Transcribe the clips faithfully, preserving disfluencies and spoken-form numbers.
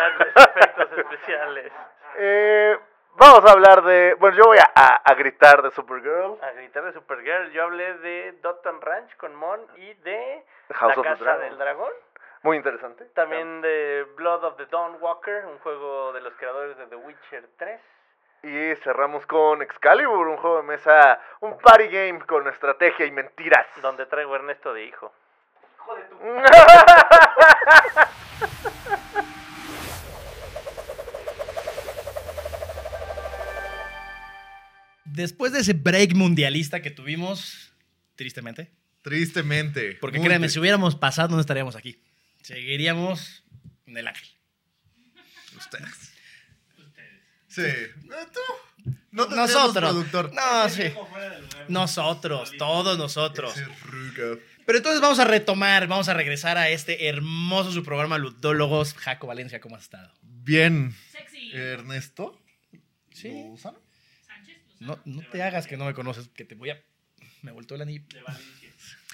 Grandes efectos especiales. Eh, vamos a hablar de... Bueno, yo voy a, a, a gritar de Supergirl. A gritar de Supergirl. Yo hablé de Dotton Ranch con Mon y de House La of the Casa Dragon. del Dragón. Muy interesante. También de Blood of the Dawnwalker, un juego de los creadores de The Witcher tres. Y cerramos con Excalibur, un juego de mesa, un party game con estrategia y mentiras. Donde traigo a Ernesto de hijo. Hijo de tu... Después de ese break mundialista que tuvimos, tristemente, Tristemente. porque muy créanme, triste. si hubiéramos pasado no estaríamos aquí. Seguiríamos en el ángel. Ustedes. Sí. Eh, tú. No tendríamos Nosotros. productor. No, sí. Pendejo fuera del lugar. Nosotros, todos nosotros. Ese ruca. Pero entonces vamos a retomar, vamos a regresar a este hermoso su programa Ludólogos. Jaco Valencia, ¿cómo has estado? Bien. Sexy. Ernesto. Sí. Lozano. Sánchez. No, no te hagas que no me conoces, que te voy a... Me voltó el anillo. De Valencia.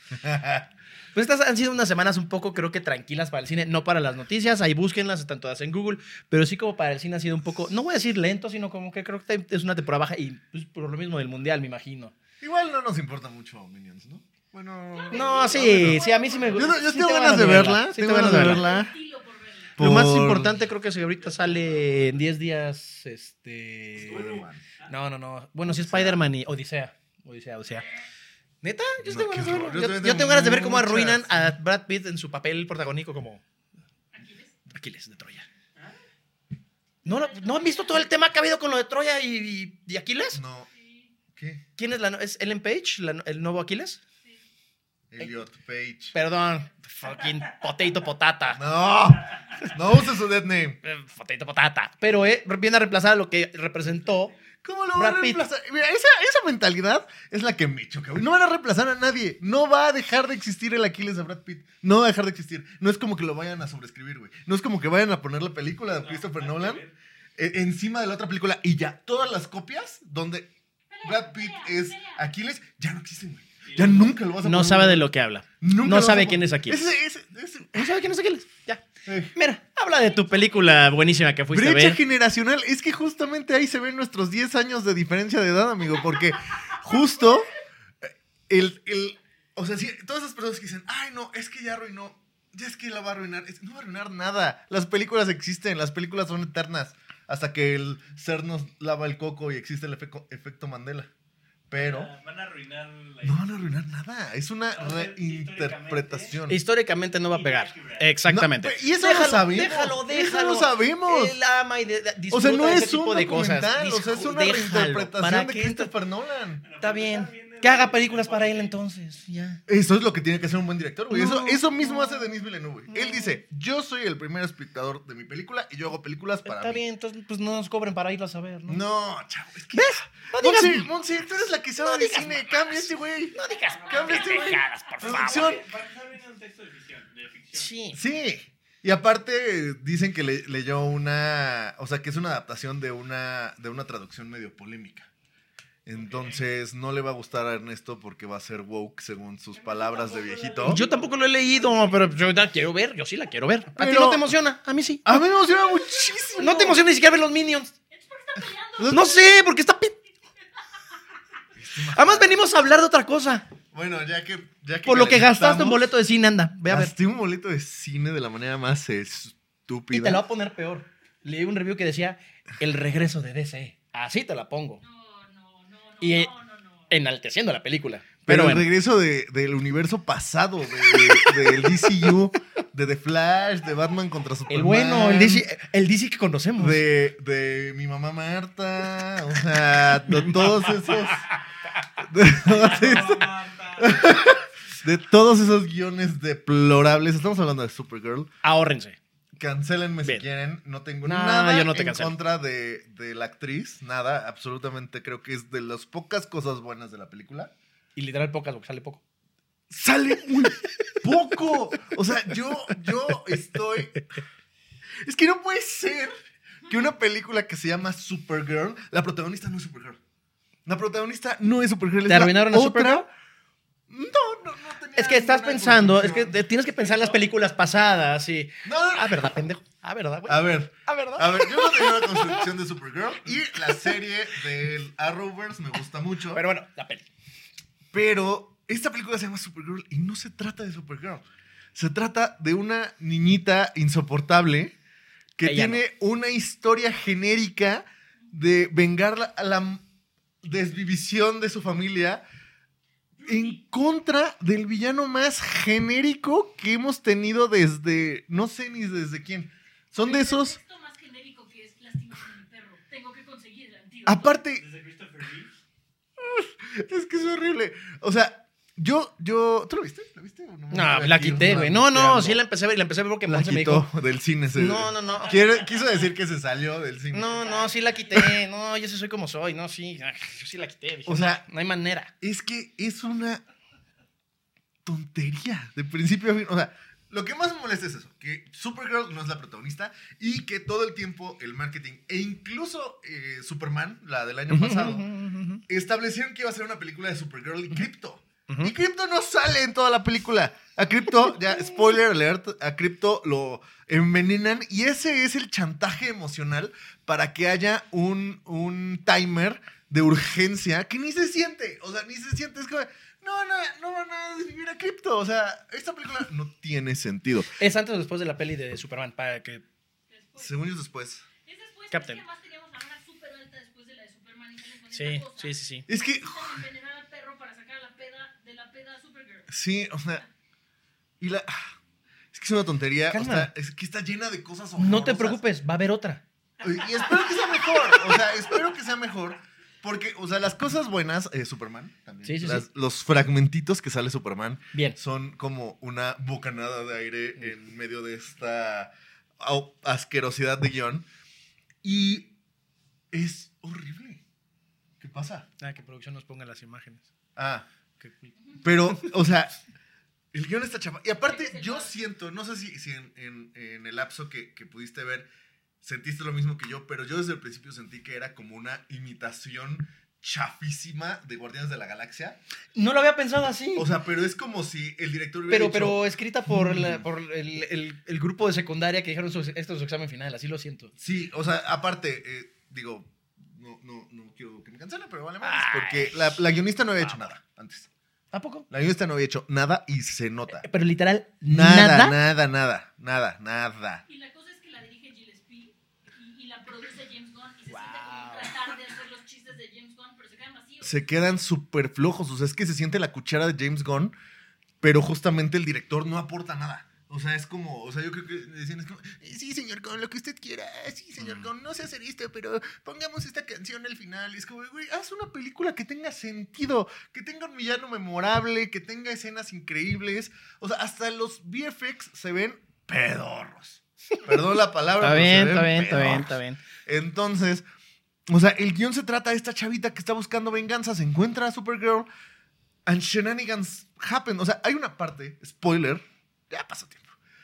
Pues estas han sido unas semanas un poco, creo que tranquilas para el cine, no para las noticias, ahí búsquenlas, están todas en Google, pero sí como para el cine ha sido un poco, no voy a decir lento, sino como que creo que es una temporada baja y pues, por lo mismo del Mundial, me imagino. Igual no nos importa mucho Minions, ¿no? Bueno. No, sí, sí, a mí sí me Yo, gusta. no- yo sí tengo ganas de verla. sí tengo ganas de verla. Estilo por verla. Lo más Por- importante creo que si ahorita sale en diez días, este... Spider-Man. No, no, no. Bueno, sí Spider-Man y Odisea. Odisea, Odisea. ¿Neta? Yo, No, tengo qué ganas de verlo. horror. Yo Yo- también yo tengo tengo ganas de ver cómo muchas. arruinan a Brad Pitt en su papel protagónico como Aquiles. Aquiles de Troya. ¿No, lo- ¿No han visto todo el tema que ha habido con lo de Troya y, y- y Aquiles? No. ¿Qué? ¿Quién es la no- ¿Es Ellen Page, la- el nuevo Aquiles? Elliot Page. Perdón. Fucking potato potata. No. No uses su dead name. Eh, Potato potata. Pero eh, viene a reemplazar a lo que representó. ¿Cómo lo van a Brad Pitt. reemplazar? Mira, esa, esa mentalidad es la que me choca, güey. No van a reemplazar a nadie. No va a dejar de existir el Aquiles de Brad Pitt. No va a dejar de existir. No es como que lo vayan a sobreescribir, güey. No es como que vayan a poner la película de Christopher Nolan eh, encima de la otra película y ya. Todas las copias donde Brad Pitt es Aquiles ya no existen, güey. Ya nunca lo vas a No poner, sabe güey. de lo que habla. Nunca No lo vas sabe a quién poner. es Aquiles. Ese- ese- ese- No sabe quién es Aquiles. Ya. eh. Mira, habla de tu película buenísima que fuiste a Brecha ver. generacional, es que justamente ahí se ven nuestros diez años de diferencia de edad, amigo, porque justo eh, el, el o sea, sí, todas esas personas que dicen, ay, no, es que ya arruinó, ya es que la va a arruinar, es- no va a arruinar nada, las películas existen, las películas son eternas, hasta que el ser nos lava el coco y existe el efecto, efecto Mandela, pero Ah, Van a arruinar la no van a arruinar nada, es una Va a ser reinterpretación. Históricamente no va a pegar. Exactamente. No, y eso déjalo, lo sabemos. Déjalo, Eso déjalo. lo sabemos. Él ama y de- de- O sea, disfruta no de ese es tipo un de cosas. documental, o sea, es Disfru- una déjalo. ¿Para reinterpretación de qué Christopher Nolan. Está bien. Que haga películas para él entonces. Ya. Eso es lo que tiene que hacer un buen director, güey. No, eso, eso mismo no, hace Denis Villeneuve. güey. Él dice, yo soy el primer espectador de mi película y yo hago películas para Está mí. bien, entonces pues no nos cobren para irlas a ver, ¿no? No, chavo, es que... ¿Ves? No digas- Monse, Monse, tú eres la que sabe No de digas cine. mamadas. Cambia este güey. No digas Cambia este güey. pendejadas, por favor. Producción. Para empezar, viene un texto de ficción. De ficción. Sí. Sí. Y aparte dicen que le- leyó una... O sea, que es una adaptación de una, de una traducción medio polémica. Entonces no le va a gustar a Ernesto porque va a ser woke según sus palabras de viejito. Yo tampoco lo he leído, pero yo la quiero ver, yo sí la quiero ver. ¿A ti Pero- no te emociona? A mí sí. A mí me emociona muchísimo. No te emociona ni siquiera ver los Minions. Es porque está peleando. No sé, porque está... pi- Además venimos a hablar de otra cosa. Bueno, ya que... Ya que Por lo que gastaste un calentamos, boleto de cine, anda, ve a ver. Gasté un boleto de cine de la manera más estúpida. Y te la voy a poner peor. Leí un review que decía El regreso de D C. Así te la pongo. No, no, no, no. Y eh, no, no, no. enalteciendo la película. Pero, Pero, el bueno, regreso de, del universo pasado, de- del D C U, de The Flash, de Batman contra Superman. el bueno, el D C, el D C que conocemos. De, de mi mamá Marta, o sea, de todos esos... De todos esos, de todos esos guiones deplorables. Estamos hablando de Supergirl. Ahórrense. Cancélenme si Bien. quieren. No tengo No, nada yo no te en cancelo. contra de, de la actriz. Nada, absolutamente. Creo que es de las pocas cosas buenas de la película. Y literal pocas, porque sale poco. Sale muy poco. O sea, yo, yo estoy... Es que no puede ser que una película que se llama Supergirl, la protagonista no es Supergirl. La protagonista no es Supergirl. es ¿Te la arruinaron a otra- Supergirl? No, no, no tenía Es que estás Una pensando, es que construcción. tienes que pensar en las películas pasadas y... No, no, no. Ah, ¿verdad, pendejo? Ah, ¿verdad, güey? A ver, Ah, ¿verdad? a ver, yo no tengo la construcción de Supergirl y la serie del Arrowverse me gusta mucho. Pero bueno, la peli. Pero esta película se llama Supergirl y no se trata de Supergirl. Se trata de una niñita insoportable que Ella tiene una historia genérica de vengar la, a la desvivisión de su familia en contra del villano más genérico que hemos tenido desde, no sé ni desde quién. Son de esos... El texto más genérico que es lástimame a mi perro. Tengo que conseguir el antídoto. Aparte, Desde Christopher Reeve. es que es horrible. O sea, yo, yo... ¿Tú lo viste? ¿La viste? o No, me la quité, güey. No, no, sí la empecé a ver, la empecé a ver porque La Monse me quitó dijo... del cine. se- No, no, no. Quiere- quiso decir que se salió del cine. No, no, sí la quité. No, yo sí soy como soy. No, sí. Ay, yo sí la quité. Dije, O sea, no, no hay manera. Es que es una tontería de principio a fin. O sea, lo que más me molesta es eso, que Supergirl no es la protagonista y que todo el tiempo el marketing e incluso eh, Superman, la del año pasado, establecieron que iba a ser una película de Supergirl y Crypto. Ujú. Y Crypto no sale en toda la película. A Crypto, ya, spoiler alert, a Crypto lo envenenan y ese es el chantaje emocional para que haya un, un timer de urgencia que ni se siente. O sea, ni se siente. Es como, no, no, no van a desvivir a Crypto. O sea, esta película no tiene sentido. Es antes o después de la peli de Superman, para que... Después. Según ellos después. Es después. Captain. Es que además teníamos la vara súper alta después de la de Superman y salen con Sí, esta cosa. sí, sí, sí. Es que, Necesitan envenenar al perro para sacar a la peda de la peda a Supergirl. sí, o sea, y la... Es que es una tontería. Calma. O sea, es que está llena de cosas No te horrorosas. preocupes, va a haber otra. Y espero que sea mejor. O sea, espero que sea mejor. Porque, o sea, las cosas buenas, eh, Superman también. Sí, sí, las- sí. Los fragmentitos que sale Superman Bien. son como una bocanada de aire en medio de esta au- asquerosidad de guión. Y es horrible. ¿Qué pasa? Ah, que producción nos ponga las imágenes. Ah, Qué cool. pero, o sea, el guión está chapa. Y aparte, yo siento, no sé si, si en, en- en el lapso que, que pudiste ver sentiste lo mismo que yo, pero yo desde el principio sentí que era como una imitación chafísima de Guardianes de la Galaxia. No lo había pensado así. O sea, pero es como si el director hubiera pero, dicho, pero escrita por, la- Mm. por el, el- el grupo de secundaria que dijeron su, esto es su examen final, así lo siento. Sí, o sea, aparte, eh, digo, no, no, no quiero que me cancele, pero vale más. Ay. Porque la, la guionista no había hecho nada antes. ¿A poco? La guionista no había hecho nada y se nota. Pero literal, Nada, nada. nada, nada, nada, nada. Y la cosa es que la dirige Gillespie y, y la produce James Gunn y se Wow. siente como un tratar de hacer los chistes de James Gunn, pero se quedan vacíos. Se quedan súper flojos. O sea, es que se siente la cuchara de James Gunn, pero justamente el director no aporta nada. O sea, es como, o sea, yo creo que decían, es como, "Eh, sí, señor Gunn, lo que usted quiera. Sí, señor Mm. Gunn, no sé hacer esto, pero pongamos esta canción al final. Y es como, güey, haz una película que tenga sentido, que tenga un villano memorable, que tenga escenas increíbles. O sea, hasta los V F X se ven pedorros. Perdón la palabra, Está pero se bien, ven está bien, está bien, pedorros. está bien. Entonces, o sea, el guión se trata de esta chavita que está buscando venganza, se encuentra a Supergirl, and shenanigans happen. O sea, hay una parte, spoiler, ya pasó tiempo.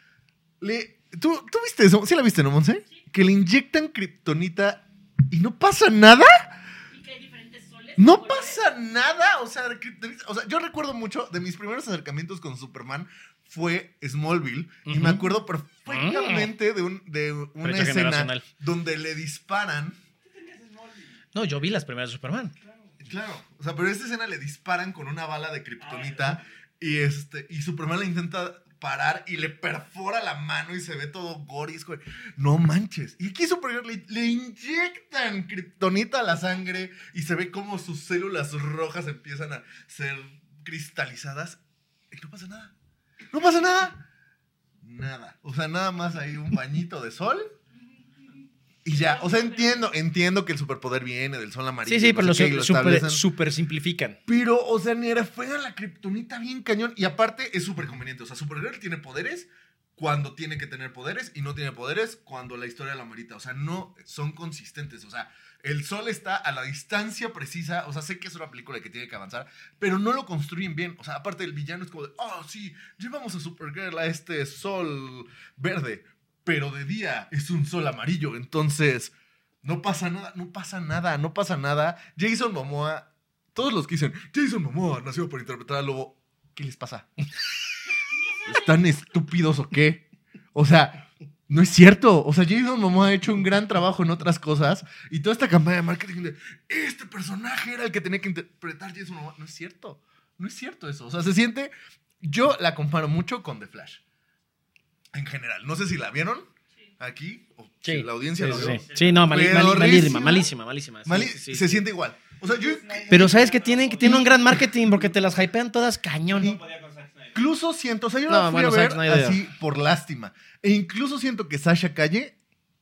Le, ¿tú, ¿Tú viste eso? ¿Sí la viste, no, Monse? Que le inyectan kriptonita y no pasa nada. Y que hay diferentes soles. No colores. pasa nada. O sea, kriptonita- o sea, yo recuerdo mucho de mis primeros acercamientos con Superman fue Smallville. Y me Ujú. acuerdo perfectamente de, un, de una Brecha escena generacional. donde le disparan. No, yo vi las primeras de Superman. Claro, o sea, pero esta escena le disparan con una bala de kriptonita y este y Superman la intenta parar y le perfora la mano y se ve todo gore y es como, no manches. Y aquí Supergirl le, le inyectan kriptonita a la sangre y se ve como sus células rojas empiezan a ser cristalizadas y no pasa nada. No pasa nada. Nada. O sea, nada más hay un bañito de sol. Y ya, o sea, entiendo, entiendo que el superpoder viene del sol amarillo. Sí, sí, no pero lo, sé qué, y su- lo super, establecen. super simplifican. Pero, o sea, ni era fuera la kriptonita bien cañón. Y aparte es súper conveniente. O sea, Supergirl tiene poderes cuando tiene que tener poderes y no tiene poderes cuando la historia la amerita. O sea, no son consistentes. O sea, el sol está a la distancia precisa. O sea, sé que es una película que tiene que avanzar, pero no lo construyen bien. O sea, aparte el villano es como de, oh, sí, llevamos a Supergirl a este sol verde, pero de día es un sol amarillo. Entonces, no pasa nada, no pasa nada, no pasa nada. Jason Momoa, todos los que dicen, Jason Momoa nació para interpretar al lobo, ¿qué les pasa? ¿Están estúpidos o qué? O sea, no es cierto. O sea, Jason Momoa ha hecho un gran trabajo en otras cosas y toda esta campaña de marketing de este personaje era el que tenía que interpretar Jason Momoa. No es cierto. No es cierto eso. O sea, se siente... Yo la comparo mucho con The Flash. En general. No sé si la vieron aquí o Sí, si la audiencia sí, lo sí, vio. sí. Sí, no, mali- Pero mali- malísima, horrísima. malísima, malísima. sí, Mali- sí, sí, se sí. siente igual. O sea, yo Pero ¿sabes que tienen? Que tienen un gran marketing porque te las hypean todas cañón. incluso siento, o sea, yo No, la fui bueno, a ver Zack Snyder. así por lástima. E incluso siento que Sasha Calle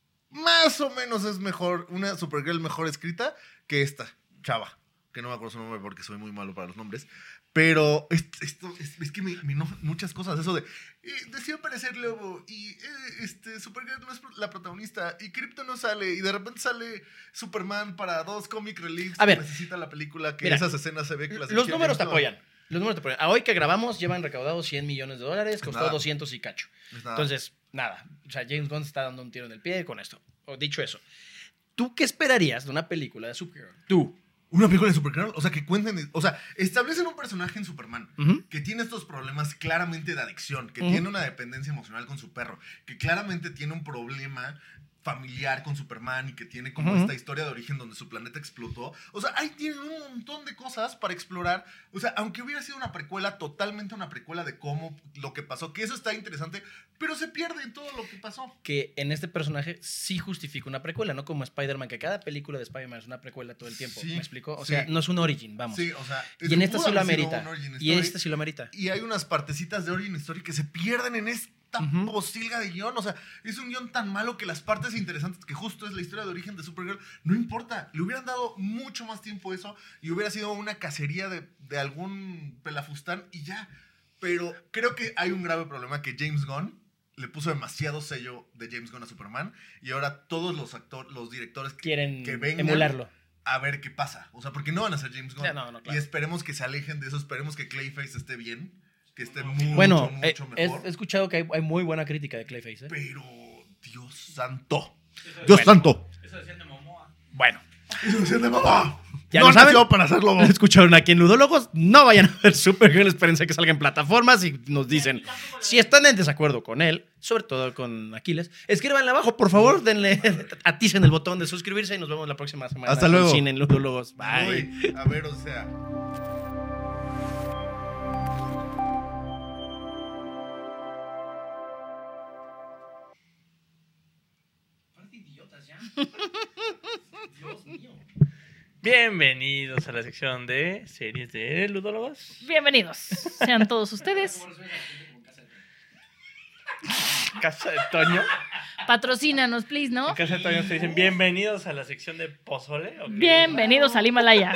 más o menos es mejor, una Supergirl mejor escrita que esta chava. Que no me acuerdo su nombre porque soy muy malo para los nombres. Pero es- esto es, es que me, me enojan muchas cosas. Eso de, eh, decidió aparecer Lobo y eh, este, Supergirl no es la protagonista y Krypton no sale y de repente sale Superman para dos comic reliefs A que ver. necesita la película que Mira, esas escenas se ve que las Los dirigió números te James Gunn. apoyan. Los números te apoyan. A hoy que grabamos llevan recaudados cien millones de dólares, costó Nada. doscientos y cacho. Es nada. Entonces, nada. O sea, James Gunn está dando un tiro en el pie con esto. O dicho eso, ¿tú qué esperarías de una película de Supergirl? Tú. Una película de Supergirl, o sea, que cuenten, o sea, establecen un personaje en Superman Ujú. que tiene estos problemas claramente de adicción, que Ujú. tiene una dependencia emocional con su perro, que claramente tiene un problema familiar con Superman y que tiene como Ujú. esta historia de origen donde su planeta explotó. O sea, ahí tienen un montón de cosas para explorar. O sea, aunque hubiera sido una precuela, totalmente una precuela de cómo, lo que pasó, que eso está interesante, pero se pierde en todo lo que pasó. Que en este personaje sí justifica una precuela, no como Spider-Man, que cada película de Spider-Man es una precuela todo el tiempo. Sí, ¿Me explico? O sí. sea, no es un origin, vamos. Sí, o sea, Y en esta pudo sí lo haber sido amerita. un origin Y en story. esta sí lo amerita. Y hay unas partecitas de Origin Story que se pierden en esta Ujú. posilga de guión. O sea, es un guión tan malo que las partes interesantes, que justo es la historia de origen de Supergirl, no importa. Le hubieran dado mucho más tiempo eso y hubiera sido una cacería de, de algún pelafustán y ya. Pero creo que hay un grave problema que James Gunn le puso demasiado sello de James Gunn a Superman y ahora todos los actores, los directores que, Quieren que vengan emularlo. a ver qué pasa. O sea, porque no van a ser James Gunn. Ya, no, no, claro. Y esperemos que se alejen de eso. Esperemos que Clayface esté bien. Que esté mucho, Bueno, mucho eh, he, mejor. he escuchado que hay, hay muy buena crítica de Clayface. ¿eh? Pero, Dios santo. Dios santo. Eso decían de Momoa. Bueno, Eso decían de mamá. Ya no lo saben. nació para hacerlo. lo escucharon aquí en Ludólogos. No vayan a ver Supergirl, espérense que salga en plataformas y nos dicen si están en desacuerdo con él, sobre todo con Aquiles. Escríbanle abajo, por favor, denle, aticen el botón de suscribirse y nos vemos la próxima semana. Hasta con luego. Cine en Ludólogos. Bye. Uy, a ver, o sea. Dios mío. Bienvenidos a la sección de series de ludólogos. Bienvenidos. Sean todos ustedes. Casa de Toño. Patrocínanos, please, ¿no? En Casa de Toño te dicen bienvenidos a la sección de pozole. ¿o qué? Bienvenidos al Himalaya.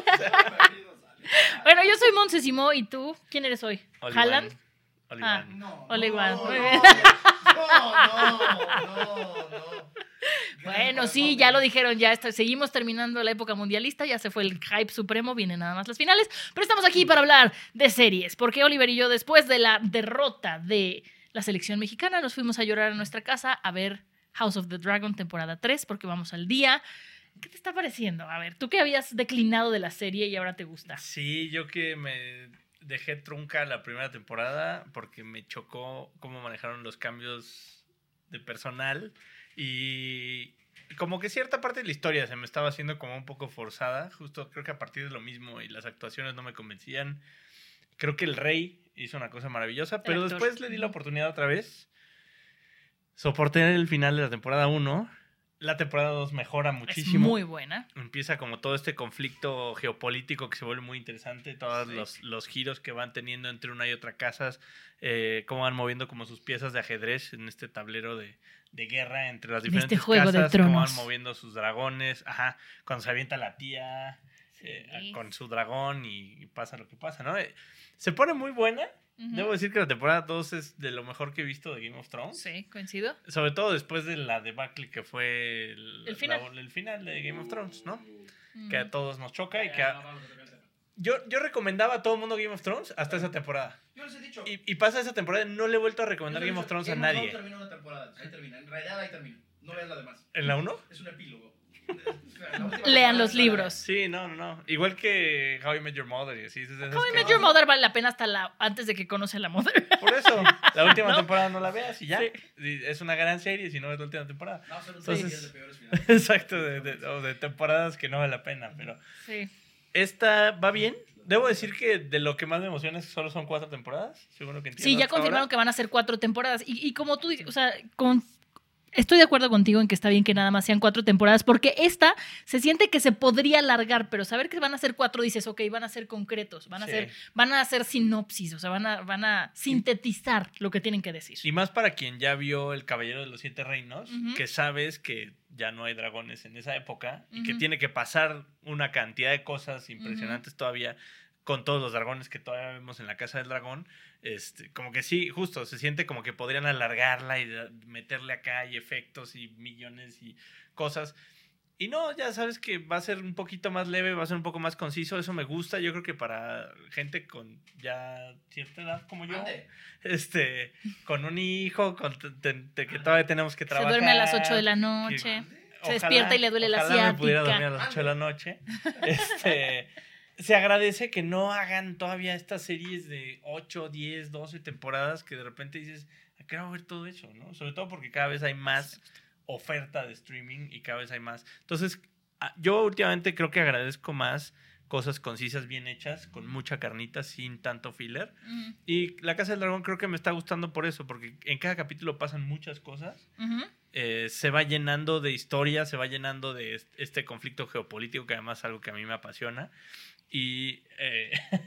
Bueno, yo soy Montesimo y tú, ¿quién eres hoy? Olivan. ¿Jalan? Ah, Olivan. Olivan. No, Muy no, bien. no, no, no. Bueno, sí, ya lo dijeron, ya está, seguimos terminando la época mundialista, ya se fue el hype supremo, vienen nada más las finales, pero estamos aquí para hablar de series, porque Oliver y yo, después de la derrota de la selección mexicana, nos fuimos a llorar a nuestra casa a ver House of the Dragon temporada tres, porque vamos al día. ¿Qué te está pareciendo? A ver, tú que habías declinado de la serie y ahora te gusta. Sí, yo que me dejé trunca la primera temporada porque me chocó cómo manejaron los cambios de personal y como que cierta parte de la historia se me estaba haciendo como un poco forzada, justo creo que a partir de lo mismo y las actuaciones no me convencían. Creo que el Rey hizo una cosa maravillosa, pero actor. después le di la oportunidad otra vez. Soporté el final de la temporada uno. La temporada dos mejora muchísimo. Es muy buena. Empieza como todo este conflicto geopolítico que se vuelve muy interesante, todos Sí. los, los giros que van teniendo entre una y otra casa, eh, cómo van moviendo como sus piezas de ajedrez en este tablero de, de guerra entre las En diferentes este juego de casas, cómo tronos. van moviendo sus dragones, ajá, cuando se avienta la tía eh, Sí. con su dragón y, y pasa lo que pasa, ¿no? Eh, se pone muy buena. Ujú. Debo decir que la temporada dos es de lo mejor que he visto de Game of Thrones. Sí, coincido. Sobre todo después de la debacle que fue el, El final. la- el final de Game of Thrones, ¿no? Mm. Que a todos nos choca y que a- yo, yo recomendaba a todo el mundo Game of Thrones hasta esa temporada. Yo les he dicho. Y, y pasa esa temporada y no le he vuelto a recomendar Game of Thrones a nadie. termina una temporada. Ahí termina. En realidad ahí termina. No veas la demás. ¿En la uno? Es un epílogo. Lean los libros. Sí, no, no, no. Igual que How I Met Your Mother y así. How I Met Your Mother vale la pena hasta la antes de que conoce a la Mother. Por eso, la última ¿No? temporada no la veas y ya. Sí. Y es una gran serie si no es la última temporada. No, son Entonces- series de peores finales. Exacto, de, de- o de temporadas que no vale la pena, pero Sí. esta va bien. Debo decir que de lo que más me emociona es que solo son cuatro temporadas, seguro que entiendo. Sí, ya hasta confirmaron ahora. que van a ser cuatro temporadas. Y, y como tú dices, o sea, con, estoy de acuerdo contigo en que está bien que nada más sean cuatro temporadas, porque esta se siente que se podría alargar, pero saber que van a ser cuatro, dices, ok, van a ser concretos, van a Sí. ser, van a hacer sinopsis, o sea, van a, van a sintetizar lo que tienen que decir. Y más para quien ya vio El Caballero de los Siete Reinos, Ujú. que sabes que ya no hay dragones en esa época y que Ujú. tiene que pasar una cantidad de cosas impresionantes todavía con todos los dragones que todavía vemos en la Casa del Dragón. Este, como que sí, justo, se siente como que podrían alargarla y da- meterle acá y efectos y millones y cosas. Y no, ya sabes que va a ser un poquito más leve, va a ser un poco más conciso, eso me gusta. Yo creo que para gente con ya cierta edad como yo, Mande. este, con un hijo, con te- te- te- que todavía tenemos que Se trabajar. duerme a las ocho de la noche. Se despierta y le duele la ojalá me pudiera ciática. dormir a las ocho de la noche. Este, se agradece que no hagan todavía estas series de ocho, diez, doce temporadas que de repente dices, ¿a qué hora voy a ver todo eso? ¿No? Sobre todo porque cada vez hay más oferta de streaming y cada vez hay más. Entonces, a- yo últimamente creo que agradezco más cosas concisas, bien hechas, con mucha carnita, sin tanto filler. Ujú, Y La Casa del Dragón creo que me está gustando por eso, porque en cada capítulo pasan muchas cosas. ujú. Eh, se va llenando de historia, se va llenando de est- este conflicto geopolítico, que además es algo que a mí me apasiona. Y, eh,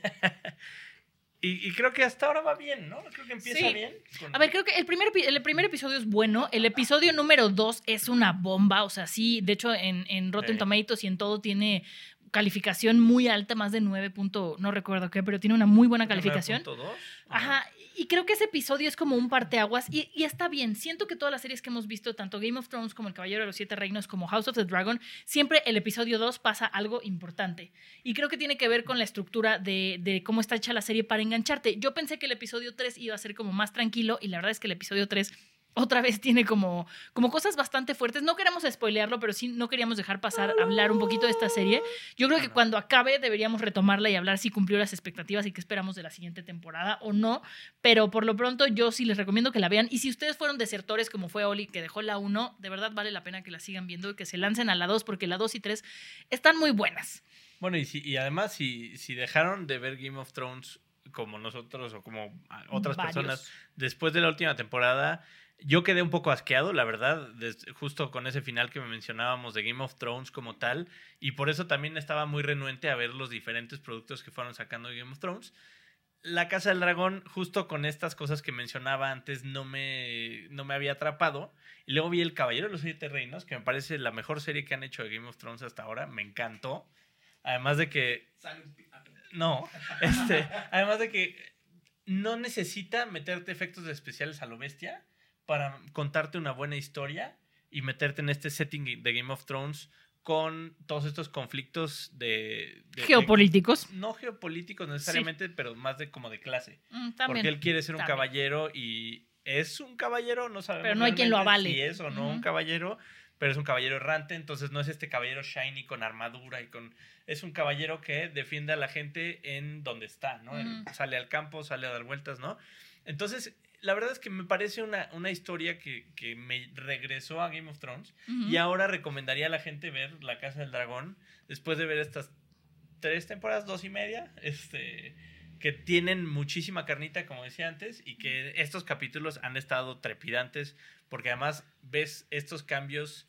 y, y creo que hasta ahora va bien, ¿no? Creo que empieza Sí. bien. con- A ver, creo que el primer, epi- el primer episodio es bueno. El episodio número dos es una bomba. O sea, sí, de hecho, en, en Rotten Sí. Tomatoes y en todo tiene calificación muy alta, más de nueve punto, no recuerdo qué, pero tiene una muy buena calificación. nueve punto dos. Ajá, y creo que ese episodio es como un parteaguas y, y está bien. Siento que todas las series que hemos visto, tanto Game of Thrones como El Caballero de los Siete Reinos como House of the Dragon, siempre el episodio dos pasa algo importante. Y creo que tiene que ver con la estructura de, de cómo está hecha la serie para engancharte. Yo pensé que el episodio tres iba a ser como más tranquilo y la verdad es que el episodio tres otra vez tiene como, como cosas bastante fuertes. No queremos spoilearlo, pero sí no queríamos dejar pasar hablar un poquito de esta serie. Yo creo que cuando acabe deberíamos retomarla y hablar si cumplió las expectativas y qué esperamos de la siguiente temporada o no. Pero por lo pronto yo sí les recomiendo que la vean. Y si ustedes fueron desertores como fue Oli, que dejó la uno, de verdad vale la pena que la sigan viendo y que se lancen a la dos, porque la dos y tres están muy buenas. Bueno, y, si, y además, si, si dejaron de ver Game of Thrones como nosotros o como a- otras Varios. personas después de la última temporada, yo quedé un poco asqueado, la verdad, des- justo con ese final que me mencionábamos de Game of Thrones como tal, y por eso también estaba muy renuente a ver los diferentes productos que fueron sacando de Game of Thrones. La Casa del Dragón, justo con estas cosas que mencionaba antes, no me, no me había atrapado. Y luego vi El Caballero de los Siete Reinos, que me parece la mejor serie que han hecho de Game of Thrones hasta ahora. Me encantó. Además de que no, este, además de que no necesita meterte efectos especiales a lo bestia para contarte una buena historia y meterte en este setting de Game of Thrones con todos estos conflictos de... de- Geopolíticos. de- no geopolíticos necesariamente, pero más de como de clase. Mm, Porque también. él quiere ser un También. caballero y es un caballero, no sabemos Pero no hay quien lo realmente avale. si es o no un Ujú. caballero, pero es un caballero errante, entonces no es este caballero shiny con armadura y con... Es un caballero que defiende a la gente en donde está, ¿no? Él Ujú. sale al campo, sale a dar vueltas, ¿no? Entonces, la verdad es que me parece una, una historia que, que me regresó a Game of Thrones Ujú. y ahora recomendaría a la gente ver La Casa del Dragón después de ver estas tres temporadas, dos y media, este, que tienen muchísima carnita, como decía antes, y que estos capítulos han estado trepidantes, porque además ves estos cambios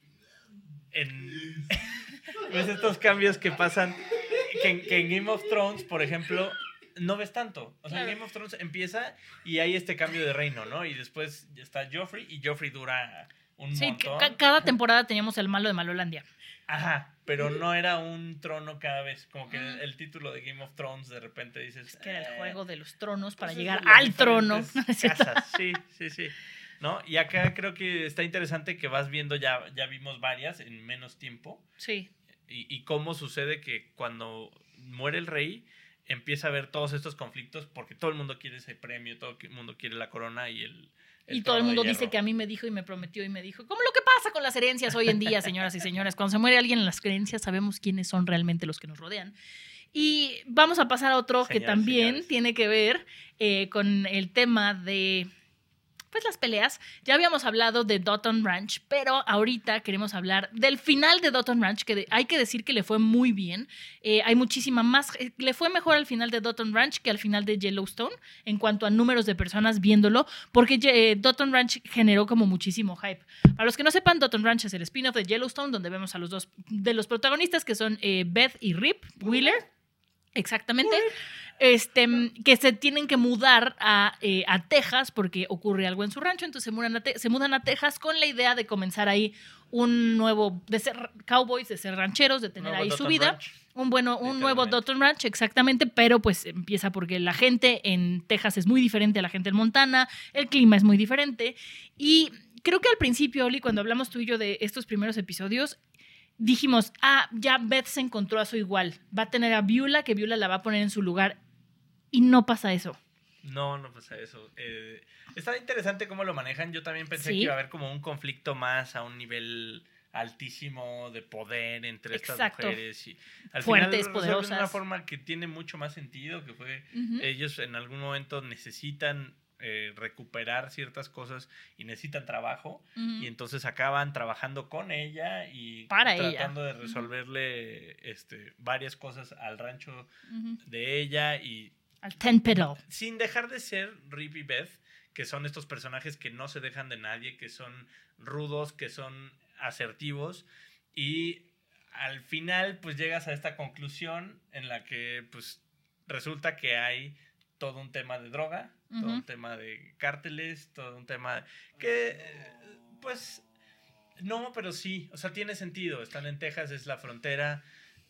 en... ves estos cambios que pasan, que, en- que en Game of Thrones, por ejemplo, no ves tanto. O sea, Claro. en Game of Thrones empieza y hay este cambio de reino, ¿no? Y después está Joffrey, y Joffrey dura un Sí, montón. ca- cada temporada teníamos el malo de Malolandia. Ajá, pero no era un trono cada vez. Como que Mm. el, el título de Game of Thrones de repente dices... Que era el "Eh, juego de los tronos para pues es llegar de las al trono. diferentes ¿No es cierto? casas. Sí, sí, sí. ¿No? Y acá creo que está interesante que vas viendo, ya, ya vimos varias en menos tiempo. Sí. Y, y cómo sucede que cuando muere el rey, empieza a haber todos estos conflictos porque todo el mundo quiere ese premio, todo el mundo quiere la corona y el... Y todo el trono de mundo dice hierro. que a mí me dijo y me prometió y me dijo, como lo que pasa pasa con las herencias hoy en día, señoras y señores? Cuando se muere alguien en las creencias, sabemos quiénes son realmente los que nos rodean. Y vamos a pasar a otro Señores, que también señores. tiene que ver eh, con el tema de... pues las peleas. Ya habíamos hablado de Dotton Ranch, pero ahorita queremos hablar del final de Dotton Ranch, que de- hay que decir que le fue muy bien. Eh, hay muchísima más... eh, le fue mejor al final de Dotton Ranch que al final de Yellowstone, en cuanto a números de personas viéndolo, porque eh, Dotton Ranch generó como muchísimo hype. Para los que no sepan, Dotton Ranch es el spin-off de Yellowstone, donde vemos a los dos de los protagonistas, que son eh, Beth y Rip Wheeler. Exactamente. Este, que se tienen que mudar a, eh, a Texas porque ocurre algo en su rancho, entonces se mudan, a Te- se mudan a Texas con la idea de comenzar ahí un nuevo, de ser cowboys, de ser rancheros, de tener Nuevo ahí su Dotton vida. Ranch. Un, bueno, un nuevo Literalmente. Dotton Ranch, exactamente, pero pues empieza porque la gente en Texas es muy diferente a la gente en Montana, el clima es muy diferente. Y creo que al principio, Oli, cuando hablamos tú y yo de estos primeros episodios, dijimos, ah, ya Beth se encontró a su igual. Va a tener a Beulah, que Beulah la va a poner en su lugar. Y no pasa eso. No, no pasa eso. Eh, está interesante cómo lo manejan. Yo también pensé Sí. que iba a haber como un conflicto más a un nivel altísimo de poder entre estas Exacto. mujeres. Y al Fuertes, final resuelven de poderosas. una forma que tiene mucho más sentido, que fue Ujú. ellos en algún momento necesitan eh, recuperar ciertas cosas y necesitan trabajo. Ujú. Y entonces acaban trabajando con ella y Para ella. tratando de resolverle este, varias cosas al rancho Ujú. de ella y Al ten pedal. sin dejar de ser Rip y Beth, que son estos personajes que no se dejan de nadie, que son rudos, que son asertivos y al final pues llegas a esta conclusión en la que pues resulta que hay todo un tema de droga, todo Ujú. un tema de cárteles, todo un tema que eh, pues no, pero sí, o sea, tiene sentido, están en Texas, es la frontera.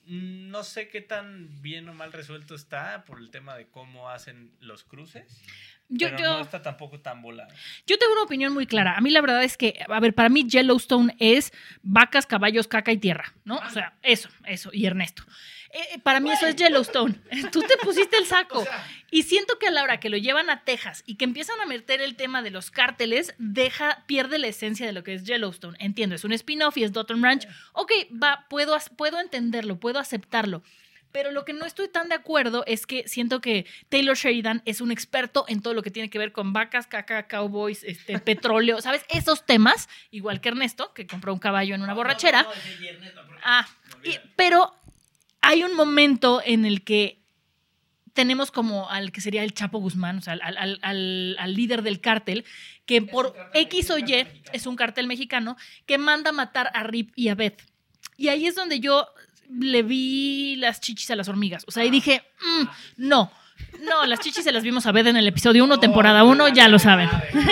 No sé qué tan bien o mal resuelto está por el tema de cómo hacen los cruces. Yo, pero yo, no está tampoco tan volado. yo tengo una opinión muy clara. A mí la verdad es que, a ver, para mí Yellowstone es vacas, caballos, caca y tierra, ¿no? O sea, eso, eso, y Ernesto. Eh, para mí eso es Yellowstone. Tú te pusiste el saco. Y siento que a la hora que lo llevan a Texas y que empiezan a meter el tema de los cárteles, deja, pierde la esencia de lo que es Yellowstone. Entiendo, es un spin-off y es Dotton Ranch. Ok, va, puedo, puedo entenderlo, puedo aceptarlo. Pero lo que no estoy tan de acuerdo es que siento que Taylor Sheridan es un experto en todo lo que tiene que ver con vacas, caca, cowboys, este, petróleo, ¿sabes? Esos temas, igual que Ernesto, que compró un caballo en una borrachera. Ah, y- pero hay un momento en el que tenemos como al que sería el Chapo Guzmán, o sea, al, al- al- al líder del cártel, que por X o Y es un cártel mexicano, que manda a matar a Rip y a Beth. Y ahí es donde yo le vi las chichis a las hormigas. O sea, y dije, mm, no, no, las chichis se las vimos a Beth en el episodio uno, temporada uno, ya lo saben.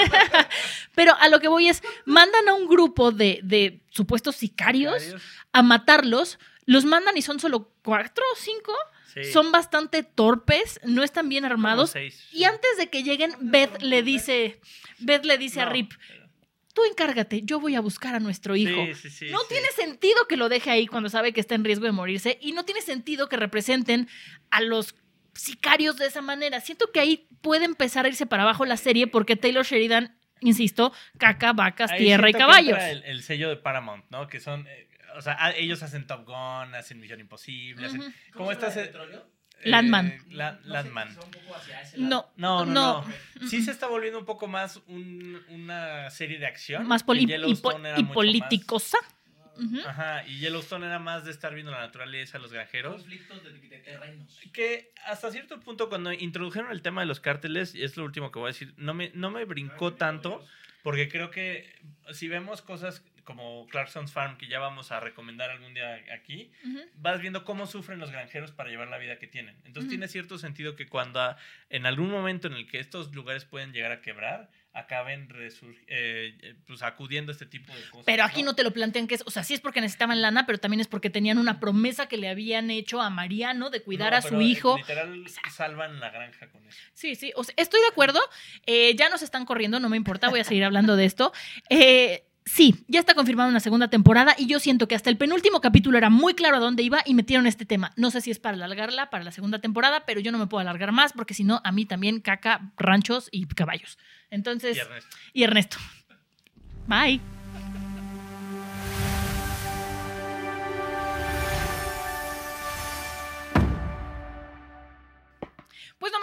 Pero a lo que voy es, mandan a un grupo de, de supuestos sicarios Sicarios. a matarlos, los mandan y son solo cuatro o cinco. Sí. Son bastante torpes, no están bien Como armados. seis. Y antes de que lleguen, Beth le dice, Beth le dice a No, Rip, pero- tú encárgate, yo voy a buscar a nuestro hijo. Sí, sí, sí, no sí. tiene sentido que lo deje ahí cuando sabe que está en riesgo de morirse y no tiene sentido que representen a los sicarios de esa manera. Siento que ahí puede empezar a irse para abajo la serie porque Taylor Sheridan, insisto, caca, vacas, Ahí tierra y siento que caballos. entra El, el sello de Paramount, ¿no? Que son, eh, o sea, a- ellos hacen Top Gun, hacen Misión Imposible, hacen... Ujú. ¿Cómo estás? eh, Landman. eh, La- Landman. No, No, no, no. no. Sí se está volviendo un poco más un- una serie de acción. Más poli- Y y, Yellowstone po- era y mucho politicosa. Ujú. más- Ajá, y Yellowstone era más de estar viendo la naturaleza, los granjeros. Conflictos de, de terrenos. Que hasta cierto punto cuando introdujeron el tema de los cárteles, y es lo último que voy a decir, no me, no me brincó tanto, porque creo que si vemos cosas como Clarkson's Farm, que ya vamos a recomendar algún día aquí, Ujú. vas viendo cómo sufren los granjeros para llevar la vida que tienen. Entonces Ujú. tiene cierto sentido que cuando a- en algún momento en el que estos lugares pueden llegar a quebrar, acaben resur- eh, eh, pues acudiendo a este tipo de cosas. Pero aquí no te lo plantean que es, o sea, sí es porque necesitaban lana, pero también es porque tenían una promesa que le habían hecho a Mariano de cuidar No, a su pero, eh, hijo. Literal salvan la granja con eso. Sí, sí, o sea, estoy de acuerdo. Eh, ya nos están corriendo, no me importa, voy a seguir hablando de esto. Eh, sí, ya está confirmada una segunda temporada y yo siento que hasta el penúltimo capítulo era muy claro a dónde iba y metieron este tema. No sé si es para alargarla, para la segunda temporada, pero yo no me puedo alargar más porque si no, a mí también caca, ranchos y caballos. Entonces, Y Ernesto. y Ernesto. Bye.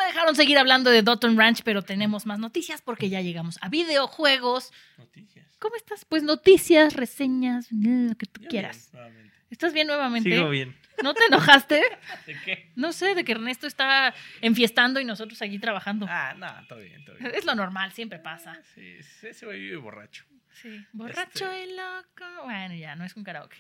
dejaron seguir hablando de Dotton Ranch, pero tenemos más noticias porque ya llegamos a videojuegos. Noticias. ¿Cómo estás? Pues noticias, reseñas, lo que tú Yo quieras. bien, nuevamente. ¿Estás bien nuevamente? Sigo bien. ¿No te enojaste? ¿De qué? No sé, de que Ernesto estaba enfiestando y nosotros aquí trabajando. Ah, no, todo bien, todo bien. Es lo normal, siempre pasa. Sí, sí, ese güey vive borracho. Sí, borracho Este- y loco. Bueno, ya, no es un karaoke.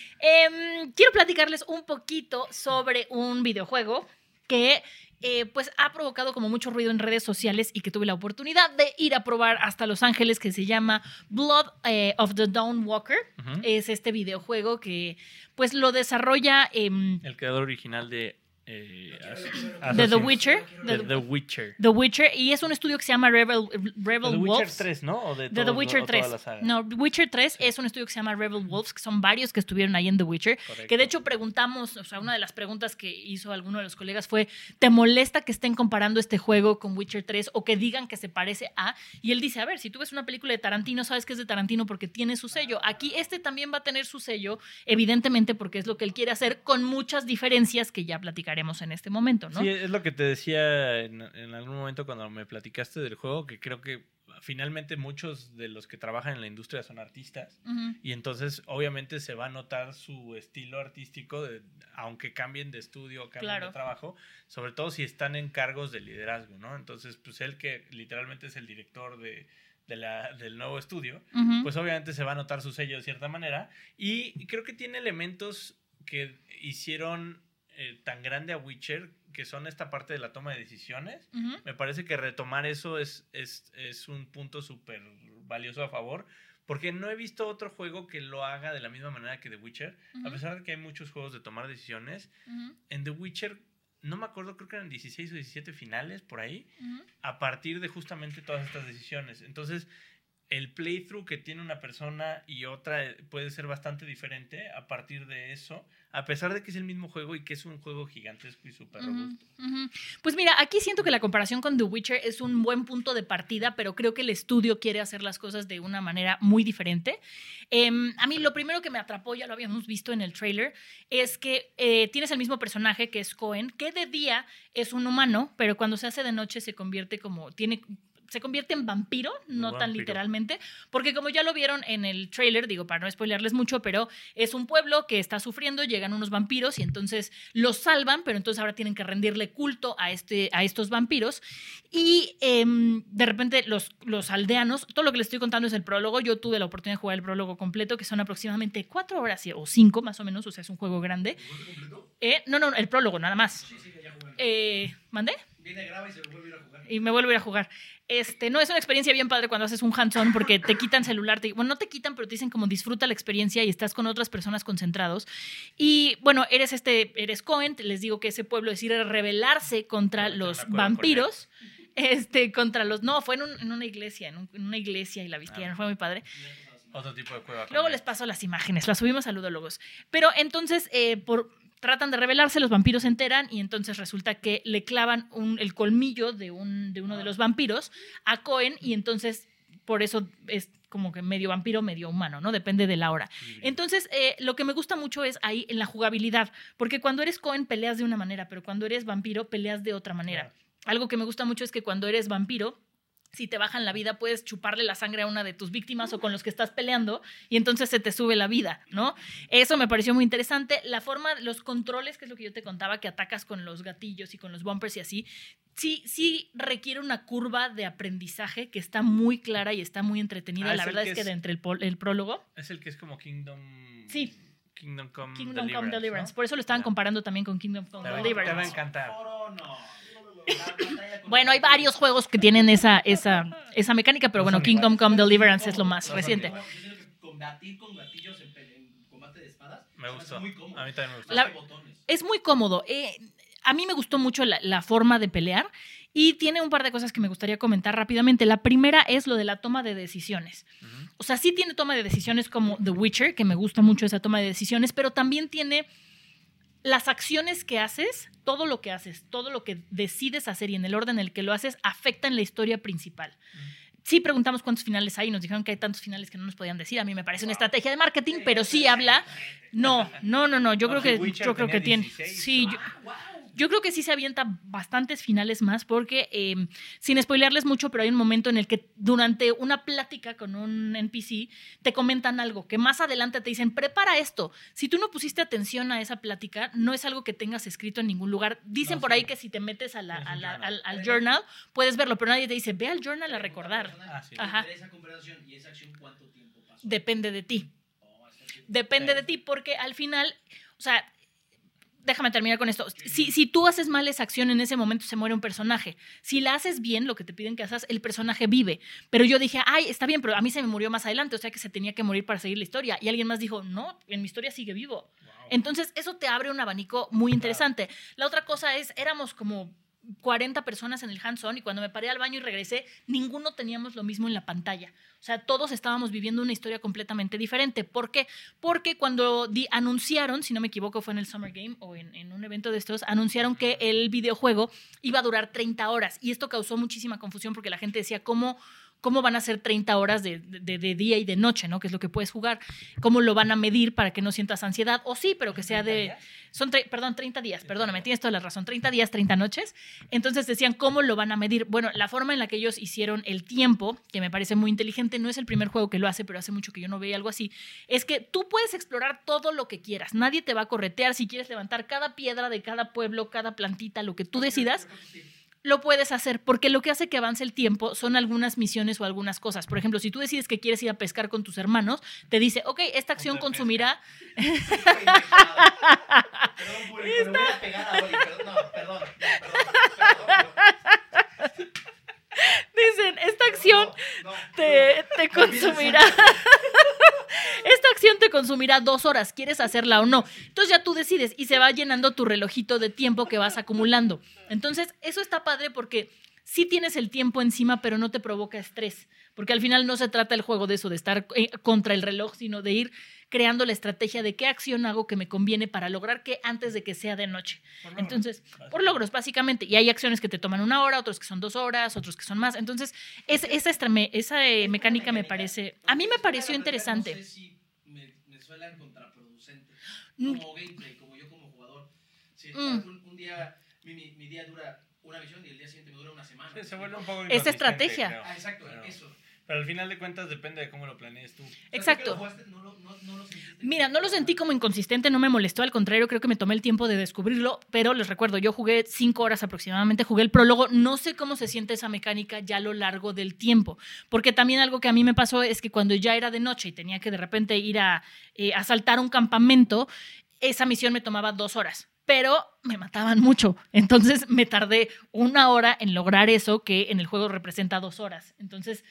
Em, quiero platicarles un poquito sobre un videojuego que eh, pues ha provocado como mucho ruido en redes sociales y que tuve la oportunidad de ir a probar hasta Los Ángeles, que se llama Blood eh, of the Dawn Walker. Ujú. Es este videojuego que pues lo desarrolla em, El creador original de... Eh, As- de The Assassin's- Witcher. De de The Witcher. The Witcher, y es un estudio que se llama Rebel, Rebel The Witcher Wolves. tres, ¿no? O de, De The todos- Witcher o toda tres. la saga. No, The Witcher tres es un estudio que se llama Rebel Wolves, que son varios que estuvieron ahí en The Witcher. Correcto. Que de hecho preguntamos, o sea, una de las preguntas que hizo alguno de los colegas fue, ¿te molesta que estén comparando este juego con Witcher tres o que digan que se parece a? Y él dice, a ver, si tú ves una película de Tarantino, sabes que es de Tarantino porque tiene su sello. Aquí este también va a tener su sello, evidentemente porque es lo que él quiere hacer, con muchas diferencias que ya platicaremos en este momento, ¿no? Sí, es lo que te decía en, en algún momento cuando me platicaste del juego, que creo que finalmente muchos de los que trabajan en la industria son artistas Ujú. y entonces obviamente se va a notar su estilo artístico, de- aunque cambien de estudio o cambien Claro. de trabajo, sobre todo si están en cargos de liderazgo, ¿no? Entonces, pues él que literalmente es el director de, de la, del nuevo estudio, Ujú. pues obviamente se va a notar su sello de cierta manera y creo que tiene elementos que hicieron eh, tan grande a Witcher, que son esta parte de la toma de decisiones. Ujú. Me parece que retomar eso es, es, es un punto súper valioso a favor, porque no he visto otro juego que lo haga de la misma manera que The Witcher, Ujú. a pesar de que hay muchos juegos de tomar decisiones. Ujú. En The Witcher, no me acuerdo, creo que eran dieciséis o diecisiete finales por ahí, Ujú. a partir de justamente todas estas decisiones. Entonces, el playthrough que tiene una persona y otra eh, puede ser bastante diferente a partir de eso, a pesar de que es el mismo juego y que es un juego gigantesco y súper Ujú, robusto. ujú. Pues mira, aquí siento que la comparación con The Witcher es un buen punto de partida, pero creo que el estudio quiere hacer las cosas de una manera muy diferente. Em, a mí lo primero que me atrapó, ya lo habíamos visto en el trailer, es que eh, tienes el mismo personaje que es Cohen, que de día es un humano, pero cuando se hace de noche se convierte como, tiene... se convierte en vampiro, no tan Vampiro. literalmente, porque como ya lo vieron en el trailer, digo, para no spoilearles mucho, pero es un pueblo que está sufriendo, llegan unos vampiros y entonces los salvan, pero entonces ahora tienen que rendirle culto a, este, a estos vampiros y em, de repente los, los aldeanos, todo lo que les estoy contando es el prólogo, yo tuve la oportunidad de jugar el prólogo completo, que son aproximadamente cuatro horas o cinco más o menos, o sea, es un juego grande. Eh, no, no, el prólogo, nada más. Eh, ¿Mandé? Viene, graba y se vuelve a ir a jugar. Y me vuelvo a ir a jugar. Este, no, es una experiencia bien padre cuando haces un hands-on porque te quitan celular. Te, bueno, no te quitan, pero te dicen como disfruta la experiencia y estás con otras personas concentrados. Y bueno, eres este, eres Cohen, les digo que ese pueblo decide rebelarse contra Pero los te me acuerdo vampiros. Este, contra los. No, fue en, un- en una iglesia, en, un- en una iglesia y la vistieron, Ah. fue muy padre. Otro tipo de cueva. Luego también. les paso las imágenes, las subimos a Ludólogos. Pero entonces, eh, por, tratan de rebelarse, los vampiros se enteran y entonces resulta que le clavan un- el colmillo de, un, de uno de los vampiros a Cohen y entonces por eso es como que medio vampiro, medio humano, ¿no? Depende de la hora. Entonces, eh, lo que me gusta mucho es ahí en la jugabilidad, porque cuando eres Cohen peleas de una manera, pero cuando eres vampiro peleas de otra manera. Claro. Algo que me gusta mucho es que cuando eres vampiro, si te bajan la vida, puedes chuparle la sangre a una de tus víctimas o con los que estás peleando y entonces se te sube la vida, ¿no? Eso me pareció muy interesante. La forma, los controles, que es lo que yo te contaba, que atacas con los gatillos y con los bumpers y así, sí, sí requiere una curva de aprendizaje que está muy clara y está muy entretenida. Ah, la es el verdad que es que es- de entre el, pol- el prólogo, Es el que es como Kingdom... Sí. Kingdom Come Kingdom Deliverance, Come Deliverance. ¿no? Por eso lo estaban Ya. comparando también con Kingdom Come Te va, te Deliverance. va a encantar. Bueno, hay varios juegos que tienen esa, esa, esa mecánica, pero No bueno, son Kingdom iguales. Come Deliverance es lo más No son reciente. iguales. Yo siento que combatir con gatillos en, pe- en combate de espadas Me se gustó. hace muy cómodo. A mí también me gustó. La- Más que botones. Es muy cómodo. Eh, a mí me gustó mucho la, la forma de pelear y tiene un par de cosas que me gustaría comentar rápidamente. La primera es lo de la toma de decisiones. Ujú. O sea, sí tiene toma de decisiones como The Witcher, que me gusta mucho esa toma de decisiones, pero también tiene las acciones que haces, todo lo que haces, todo lo que decides hacer y en el orden en el que lo haces afecta en la historia principal. Sí preguntamos cuántos finales hay y nos dijeron que hay tantos finales que no nos podían decir. A mí me parece una estrategia de marketing, pero sí habla. No, no, no, no. Yo creo No, The que Witcher yo creo que tenía tiene. dieciséis. Sí, yo- yo creo que sí se avienta bastantes finales más porque, eh, sin spoilearles mucho, pero hay un momento en el que durante una plática con un N P C te comentan algo que más adelante te dicen, prepara esto. Si tú no pusiste atención a esa plática, no es algo que tengas escrito en ningún lugar. Dicen No, por sí. ahí que si te metes a la, Es un a la- journal. al, al journal, puedes verlo, pero nadie te dice, ve al journal a recordar. Ah, sí. Ajá. Esa conversación y esa acción, ¿cuánto tiempo pasó? Depende de ti. Oh, hasta aquí. Depende Sí. de ti, porque al final, o sea, déjame terminar con esto. Si, si tú haces mal esa acción, en ese momento se muere un personaje. Si la haces bien, lo que te piden que hagas, el personaje vive. Pero yo dije, ay, está bien, pero a mí se me murió más adelante, o sea que se tenía que morir para seguir la historia. Y alguien más dijo, no, en mi historia sigue vivo. Wow. Entonces, eso te abre un abanico muy interesante. La otra cosa es, éramos como cuarenta personas en el hands-on y cuando me paré al baño y regresé, ninguno teníamos lo mismo en la pantalla. O sea, todos estábamos viviendo una historia completamente diferente. ¿Por qué? Porque cuando di- anunciaron, si no me equivoco fue en el Summer Game o en, en un evento de estos, anunciaron que el videojuego iba a durar treinta horas y esto causó muchísima confusión porque la gente decía, ¿cómo, cómo van a ser treinta horas de, de, de día y de noche, ¿no? Que es lo que puedes jugar. ¿Cómo lo van a medir para que no sientas ansiedad? O sí, pero que sea de... Son, tre- perdón, treinta días, perdóname, tienes toda la razón, treinta días, treinta noches. Entonces decían, ¿cómo lo van a medir? Bueno, la forma en la que ellos hicieron el tiempo, que me parece muy inteligente, no es el primer juego que lo hace, pero hace mucho que yo no veía algo así, es que tú puedes explorar todo lo que quieras, nadie te va a corretear, si quieres levantar cada piedra de cada pueblo, cada plantita, lo que tú decidas, lo puedes hacer, porque lo que hace que avance el tiempo son algunas misiones o algunas cosas. Por ejemplo, si tú decides que quieres ir a pescar con tus hermanos, te dice, ok, esta acción Punto de consumirá... Perdón, público, le voy a pegar a Oli, perdón, no, perdón, no, perdón, perdón, Dicen, esta acción no, no, te, te no, consumirá. Esta acción te consumirá dos horas, ¿quieres hacerla o no? Entonces ya tú decides y se va llenando tu relojito de tiempo que vas acumulando. Entonces, eso está padre porque sí tienes el tiempo encima, pero no te provoca estrés. Porque al final no se trata el juego de eso, de estar eh, contra el reloj, sino de ir creando la estrategia de qué acción hago que me conviene para lograr que antes de que sea de noche. Entonces, por logros, básicamente. Y hay acciones que te toman una hora, otros que son dos horas, otros que son más. Entonces, es, esa, estra- esa eh, mecánica me parece... A mí me pareció interesante. No sé si me, me suenan contraproducentes. Mm. Como gameplay, como yo como jugador. Si Mm. un, un día, mi, mi, mi día dura una misión y el día siguiente me dura una semana. Sí, se vuelve un poco Es inconsistente, estrategia. creo. Ah, exacto, Pero- eso. Pero al final de cuentas depende de cómo lo planees tú. Exacto. ¿Lo jugaste? ¿No lo, no, no lo sentiste? Mira, no lo sentí como inconsistente, no me molestó, al contrario, creo que me tomé el tiempo de descubrirlo, pero les recuerdo, yo jugué cinco horas aproximadamente, jugué el prólogo, no sé cómo se siente esa mecánica ya a lo largo del tiempo, porque también algo que a mí me pasó es que cuando ya era de noche y tenía que de repente ir a eh, asaltar un campamento, esa misión me tomaba dos horas. Pero me mataban mucho. Entonces me tardé una hora en lograr eso que en el juego representa dos horas. Entonces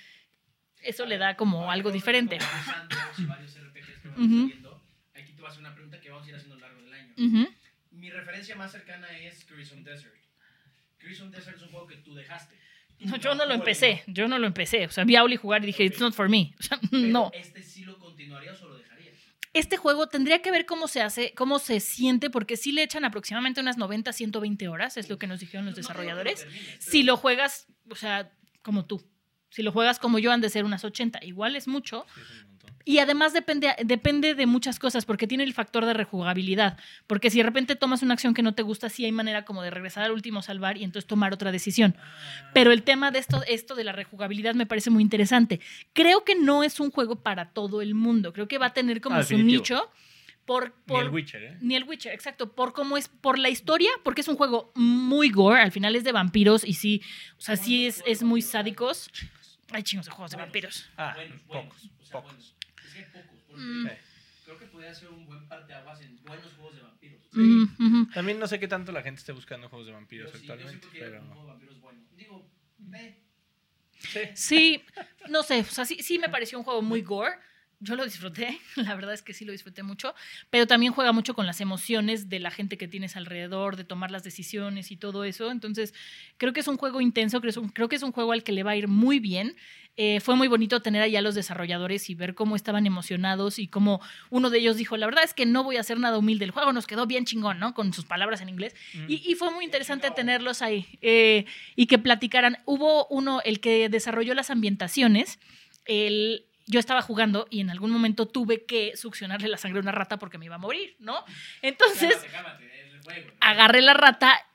eso le da como algo diferente. Como Sandbox y varios R P Gs que van Ujú. saliendo, aquí te voy a hacer una pregunta que vamos a ir haciendo a lo largo del año. Ujú. Mi referencia más cercana es Crimson Desert. Crimson Desert es un juego que tú dejaste. Tú No, yo no lo juegas. empecé, yo no lo empecé. O sea, vi a Oli jugar y dije, it's not for me. O sea, Pero no. ¿este sí lo continuarías o lo dejarías? Este juego tendría que ver cómo se hace, cómo se siente, porque sí le echan aproximadamente unas noventa, ciento veinte horas, es lo que nos dijeron los No- no digo que desarrolladores. lo termines, pero- Si lo juegas, o sea, como tú. Si lo juegas como yo, han de ser unas ochenta. Igual es mucho. Sí, es un montón. Y además depende, depende de muchas cosas, porque tiene el factor de rejugabilidad. Porque si de repente tomas una acción que no te gusta, sí hay manera como de regresar al último salvar y entonces tomar otra decisión. Pero el tema de esto, esto de la rejugabilidad me parece muy interesante. Creo que no es un juego para todo el mundo. Creo que va a tener como Ah, su definitivo. nicho. Por, Ni por, el Witcher, ¿eh? Ni el Witcher, exacto. Por cómo es, por la historia, porque es un juego muy gore. Al final es de vampiros y sí, o sea, sí es, es muy sádicos. Hay chingos de juegos de vampiros. Ah, buenos, pocos, buenos. O sea, pocos. buenos. Es que hay pocos. Porque Mm. Sí. creo que podría ser un buen parteaguas en buenos juegos de vampiros. Mm, ujú. También no sé qué tanto la gente esté buscando juegos de Yo vampiros sí, yo sí actualmente, porque pero... un juego de vampiros bueno. Digo, eh. Sí. Sí, no sé, o sea, sí, sí me pareció un juego muy gore. Yo lo disfruté, la verdad es que sí lo disfruté mucho, pero también juega mucho con las emociones de la gente que tienes alrededor, de tomar las decisiones y todo eso. Entonces, creo que es un juego intenso, creo que es un, creo que es un juego al que le va a ir muy bien. Eh, fue muy bonito tener allá a los desarrolladores y ver cómo estaban emocionados y cómo uno de ellos dijo, la verdad es que no voy a hacer nada humilde, el juego nos quedó bien chingón, ¿no? Con sus palabras en inglés. Y, y fue muy interesante tenerlos ahí eh, y que platicaran. Hubo uno, el que desarrolló las ambientaciones, el... Yo estaba jugando y en algún momento tuve que succionarle la sangre a una rata porque me iba a morir, ¿no? Entonces Cálmate, cálmate, el juego. agarré la rata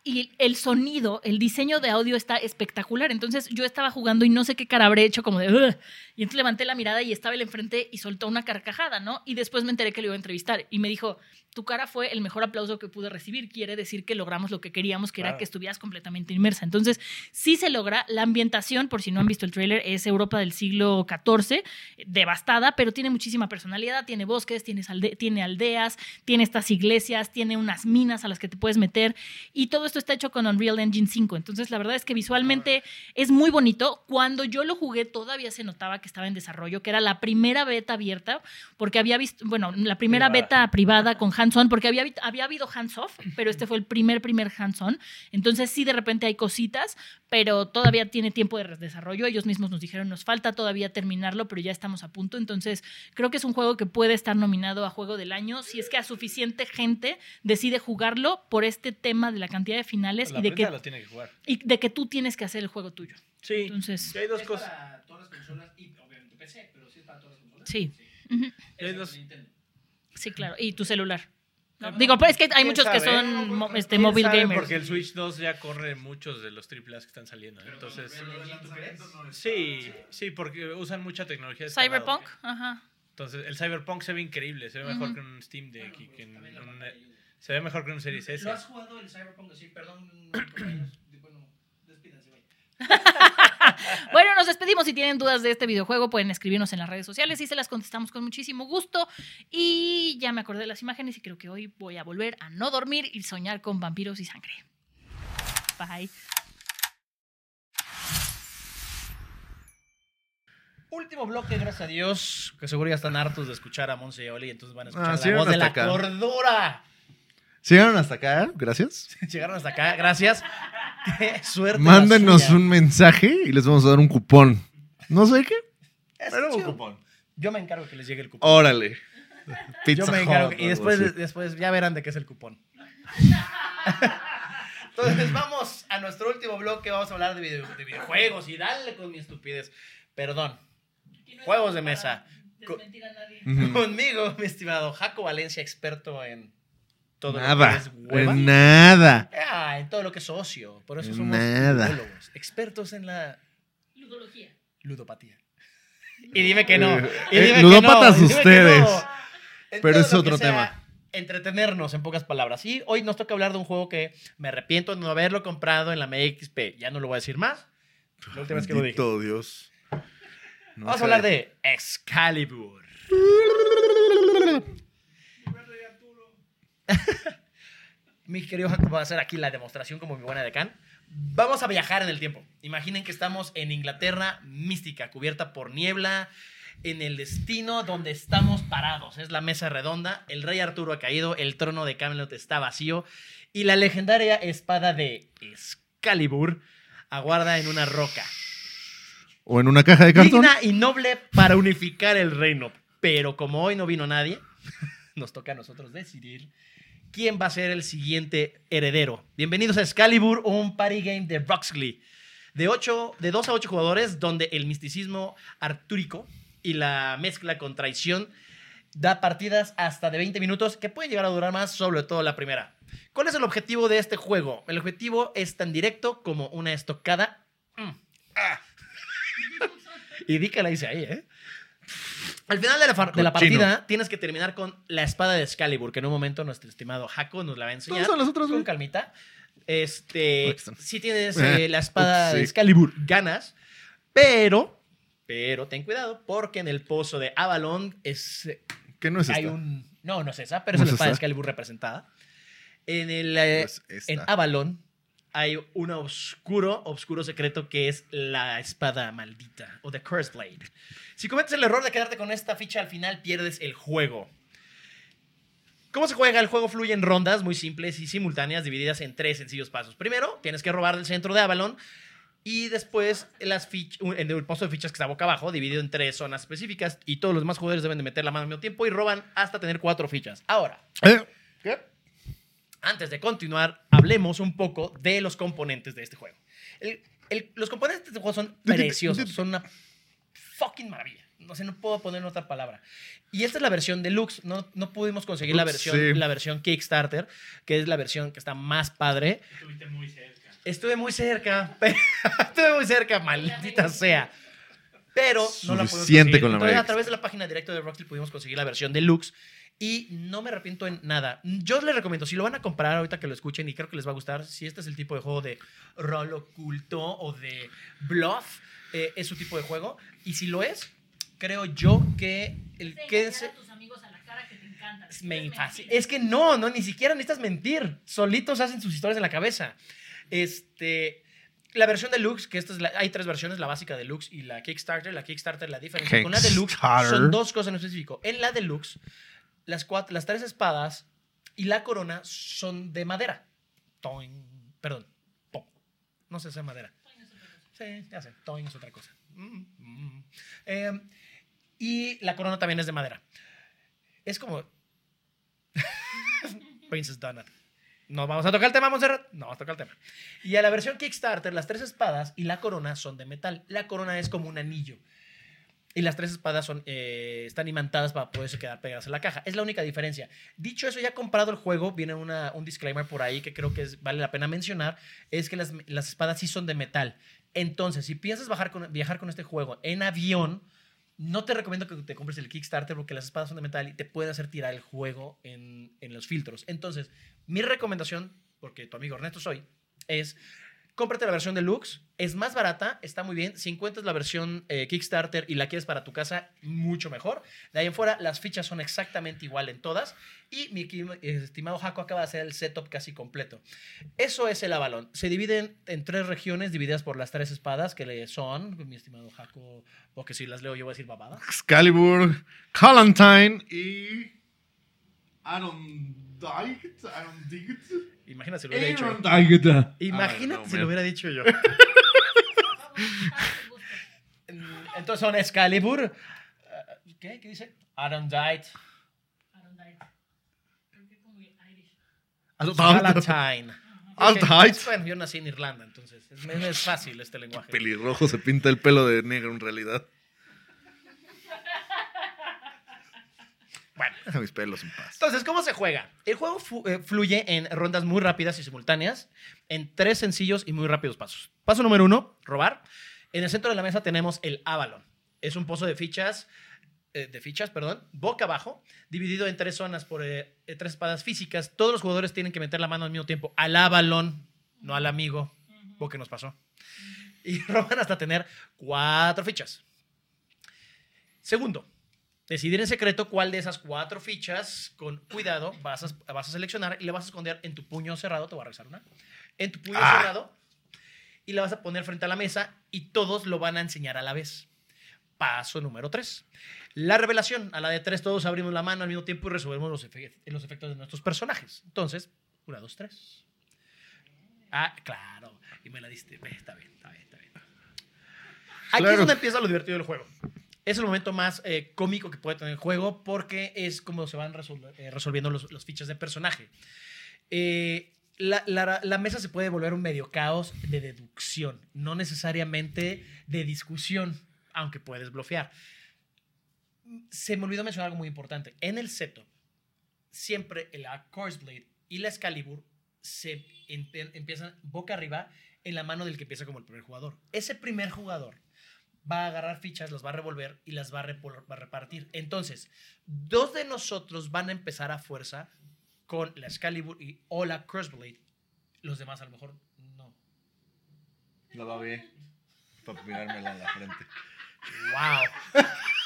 y el sonido, el diseño de audio está espectacular. Entonces yo estaba jugando y no sé qué cara habré hecho como de... Ugh. Y entonces levanté la mirada y estaba él enfrente y soltó una carcajada, ¿no? Y después me enteré que lo iba a entrevistar y me dijo, tu cara fue el mejor aplauso que pude recibir. Quiere decir que logramos lo que queríamos, que Claro. era que estuvieras completamente inmersa. Entonces sí se logra. La ambientación, por si no han visto el tráiler, es Europa del siglo catorce, devastada, pero tiene muchísima personalidad. Tiene bosques, tiene, alde- tiene aldeas, tiene estas iglesias, tiene unas minas a las que te puedes meter y todo esto está hecho con Unreal Engine cinco. Entonces la verdad es que visualmente es muy bonito. Cuando yo lo jugué todavía se notaba que estaba en desarrollo, que era la primera beta abierta, porque había visto, bueno, la primera Privada. beta privada con hands-on, porque había, había habido hands-off, pero este fue el primer, primer hands-on. Entonces sí, de repente hay cositas, pero todavía tiene tiempo de desarrollo. Ellos mismos nos dijeron, nos falta todavía terminarlo, pero ya estamos a punto. Entonces creo que es un juego que puede estar nominado a Juego del Año si es que a suficiente gente decide jugarlo por este tema de la cantidad de finales La y de, prensa que, lo tiene que jugar. y de que tú tienes que hacer el juego tuyo. Sí. Entonces, Y hay dos Es cosas. para todas las consolas y obviamente P C, pero sí es para todas las consolas. sí. Ujú. Y hay dos- Sí, claro. Y tu celular. No, Digo, pero es que hay ¿quién muchos que sabe? son mo- este, ¿Quién mobile sabe? gamers. Porque el Switch dos ya corre muchos de los triple A que están saliendo. Entonces, sí, sí, porque usan mucha tecnología. de escalado. Cyberpunk, ajá. Entonces, el Cyberpunk se ve increíble. Se ve mejor Ujú. que un Steam Deck y que en un, se ve mejor que un Series S. ¿Lo has jugado el Cyberpunk? Sí, perdón, compañeros. Bueno, despídense, bye. Bueno, nos despedimos. Si tienen dudas de este videojuego, pueden escribirnos en las redes sociales y se las contestamos con muchísimo gusto. Y ya me acordé de las imágenes y creo que hoy voy a volver a no dormir y soñar con vampiros y sangre. Bye. Último bloque, gracias a Dios, que seguro ya están hartos de escuchar a Monse y a Oli, entonces van a escuchar Ah, la sí, voz de hasta la acá. cordura. ¿Sí llegaron hasta acá? Gracias. Llegaron hasta acá, gracias. Qué suerte. la Mándenos suya. un mensaje y les vamos a dar un cupón. No sé qué, Es pero un chido. cupón. Yo me encargo que les llegue el cupón. Órale. Pizza Yo me encargo. Hut, que- y algo después, así. después ya verán de qué es el cupón. Entonces vamos a nuestro último bloque. Vamos a hablar de, video- de videojuegos y dale con mi estupidez. Perdón. Juegos de mesa. Desmentir a nadie. Ujú. Conmigo, mi estimado Jaco Valencia, experto en todo lo que Nada. es hueva. En nada. Ah, en todo lo que es ocio. Por eso En somos nada. ludólogos, expertos en la Ludología. ludopatía. Y dime que no. Eh, Y eh, dime que ludópatas no, y dime que ustedes. no. En Pero todo es lo otro que sea tema. Entretenernos, en pocas palabras. Y hoy nos toca hablar de un juego que me arrepiento de no haberlo comprado en la M X P. Ya no lo voy a decir más. La última vez que lo dije. Bendito Dios. No Vamos sé. a hablar de Excalibur. Mi querido Jacob va a hacer aquí la demostración como mi buena decán. Vamos a viajar en el tiempo. Imaginen que estamos en Inglaterra mística, cubierta por niebla, en el destino donde estamos parados. Es la mesa redonda, el rey Arturo ha caído, el trono de Camelot está vacío y la legendaria espada de Excalibur aguarda en una roca. O en una caja de cartón. Digna y noble para unificar el reino. Pero como hoy no vino nadie, nos toca a nosotros decidir quién va a ser el siguiente heredero. Bienvenidos a Excalibur, un party game de Roxley. De, ocho, de dos a ocho jugadores, donde el misticismo artúrico y la mezcla con traición da partidas hasta de veinte minutos, que puede llegar a durar más, sobre todo la primera. ¿Cuál es el objetivo de este juego? El objetivo es tan directo como una estocada. Mm. Ah. Y di que la hice ahí, ¿eh? Al final de la, far- de la Cochino. partida tienes que terminar con la espada de Excalibur, que en un momento nuestro estimado Jaco nos la va a enseñar. ¿Dónde son las otras, Con güey? calmita. Este, Aquí están. si tienes eh, la espada Ups, sí. de Excalibur, ganas. Pero, pero ten cuidado, porque en el pozo de Avalon es, ¿Qué no es hay esta? un... No, no es esa, pero ¿No es es la espada de esta? Excalibur representada. En el... eh, Es esta. en Avalon hay un oscuro, oscuro secreto que es la espada maldita o The Cursed Blade. Si cometes el error de quedarte con esta ficha al final, pierdes el juego. ¿Cómo se juega? El juego fluye en rondas muy simples y simultáneas divididas en tres sencillos pasos. Primero, tienes que robar del centro de Avalon y después las fich- en el pozo de fichas que está boca abajo, dividido en tres zonas específicas y todos los demás jugadores deben de meter la mano al mismo tiempo y roban hasta tener cuatro fichas. Ahora, ¿Eh? ¿Qué? antes de continuar, hablemos un poco de los componentes de este juego. El- el- los componentes de este juego son preciosos, son una fucking maravilla. No sé, no puedo poner otra palabra. Y esta es la versión deluxe. No, no pudimos conseguir la Ups, versión, sí. la versión Kickstarter, que es la versión que está más padre. Estuviste muy cerca. Estuve muy cerca. Estuve muy cerca, maldita sea. Pero no la pudimos Suficiente conseguir. con la Entonces, Mega a través de la página directa de Rockstar pudimos conseguir la versión deluxe. Y no me arrepiento en nada. Yo les recomiendo, si lo van a comprar ahorita que lo escuchen, y creo que les va a gustar, si este es el tipo de juego de rol oculto o de bluff, eh, es su tipo de juego. Y si lo es, creo yo que el que es... tus amigos a la cara que te encantan. Es, me fácil. Es que no, no, ni siquiera necesitas mentir. Solitos hacen sus historias en la cabeza. Este... La versión deluxe, que esta es la, hay tres versiones, la básica deluxe y la Kickstarter. La Kickstarter, la diferencia con la deluxe Kickstarter. son dos cosas en específico. En la deluxe, las, cuatro, las tres espadas y la corona son de madera. Toing, perdón, pom. No sé si es madera. Sí, ya sé, toing es otra cosa. Mm, mm. Eh, y la corona también es de madera. Es como Princess Donut. No vamos a tocar el tema, Montserrat. No vamos a tocar el tema. Y a la versión Kickstarter, las tres espadas y la corona son de metal. La corona es como un anillo. Y las tres espadas son, eh, están imantadas para poderse quedar pegadas en la caja. Es la única diferencia. Dicho eso, ya comprado el juego, viene una, un disclaimer por ahí que creo que es, vale la pena mencionar. Es que las, las espadas sí son de metal. Entonces, si piensas bajar con, viajar con este juego en avión, no te recomiendo que te compres el Kickstarter porque las espadas son de metal y te puede hacer tirar el juego en, en los filtros. Entonces, mi recomendación, porque tu amigo Ernesto soy, es cómprate la versión deluxe. Es más barata, está muy bien. Si encuentras la versión eh, Kickstarter y la quieres para tu casa, mucho mejor. De ahí en fuera, las fichas son exactamente igual en todas. Y mi estimado Jaco acaba de hacer el setup casi completo. Eso es el Avalon. Se dividen en tres regiones divididas por las tres espadas que le son, mi estimado Jaco, porque si las leo yo voy a decir babada. Excalibur, Calantine y... Arondite. Arondite. Imagínate si lo hubiera dicho. Arondite. Imagínate Ah, no, si lo man. hubiera dicho yo. Entonces son Excalibur. uh, ¿Qué? ¿Qué dice? Arondite. Palatine. Arondite. Bueno, yo nací en Irlanda, entonces es, es fácil este lenguaje. Pelirrojo se pinta el pelo de negro en realidad. Bueno. Deja mis pelos en paz. Entonces, ¿cómo se juega? El juego fu- eh, fluye en rondas muy rápidas y simultáneas, en tres sencillos y muy rápidos pasos. Paso número uno, robar. En el centro de la mesa tenemos el Avalon. Es un pozo de fichas, eh, de fichas, perdón, boca abajo, dividido en tres zonas por eh, eh, tres espadas físicas. Todos los jugadores tienen que meter la mano al mismo tiempo al Avalon, no al amigo, porque nos pasó. Y roban hasta tener cuatro fichas. Segundo, decidir en secreto cuál de esas cuatro fichas, con cuidado, vas a, vas a seleccionar y le vas a esconder en tu puño cerrado. Te voy a rezar una. En tu puño Ah. cerrado. Y la vas a poner frente a la mesa y todos lo van a enseñar a la vez. Paso número tres. La revelación. A la de tres todos abrimos la mano al mismo tiempo y resolvemos los, efe- los efectos de nuestros personajes. Entonces, una, dos, tres. Ah, claro. Y me la diste. Está bien, está bien, está bien. Aquí Claro. es donde empieza lo divertido del juego. Es el momento más eh, cómico que puede tener el juego porque es como se van resol- eh, resolviendo los, los fichas de personaje. Eh, la, la- la mesa se puede volver un medio caos de deducción, no necesariamente de discusión, aunque puedes blofear. Se me olvidó mencionar algo muy importante. En el setup, siempre la Course Blade y la Excalibur se empe- empiezan boca arriba en la mano del que empieza como el primer jugador. Ese primer jugador va a agarrar fichas, las va a revolver y las va a, repol- va a repartir. Entonces, dos de nosotros van a empezar a fuerza con la Excalibur y, o la Crossblade. Los demás a lo mejor no. La va bien. Para mirármela en la frente. ¡Wow!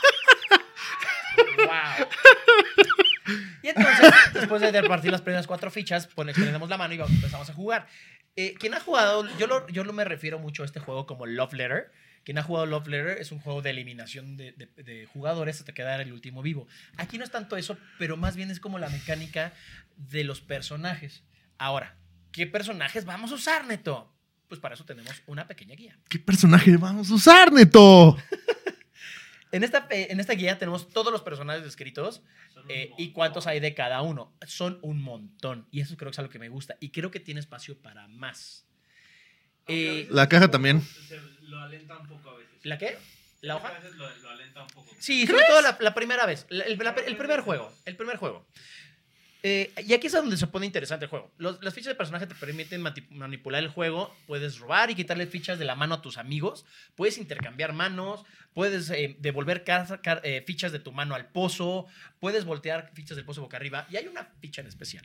¡Wow! Y entonces, después de repartir las primeras cuatro fichas, pues extendemos la mano y vamos- empezamos a jugar. Eh, quien ha jugado, yo, lo, yo lo me refiero mucho a este juego como Love Letter. Quien ha jugado Love Letter es un juego de eliminación de, de, de jugadores hasta quedar el último vivo. Aquí no es tanto eso, pero más bien es como la mecánica de los personajes. Ahora, ¿qué personajes vamos a usar, Neto? Pues para eso tenemos una pequeña guía. ¿Qué personaje vamos a usar, Neto? En esta, en esta guía tenemos todos los personajes descritos eh, y cuántos hay de cada uno. Son un montón. Y eso creo que es algo que me gusta. Y creo que tiene espacio para más. Eh, La caja también. Se lo alenta un poco a veces. ¿La qué? la A hoja. veces lo, lo alenta un poco. Sí, sobre todo la, la primera vez. El, el- la- el primer juego. El primer juego. Eh, y aquí es donde se pone interesante el juego. Los- las fichas de personaje te permiten mati- manipular el juego. Puedes robar y quitarle fichas de la mano a tus amigos. Puedes intercambiar manos. Puedes eh, devolver car- car- eh, fichas de tu mano al pozo. Puedes voltear fichas del pozo boca arriba. Y hay una ficha en especial.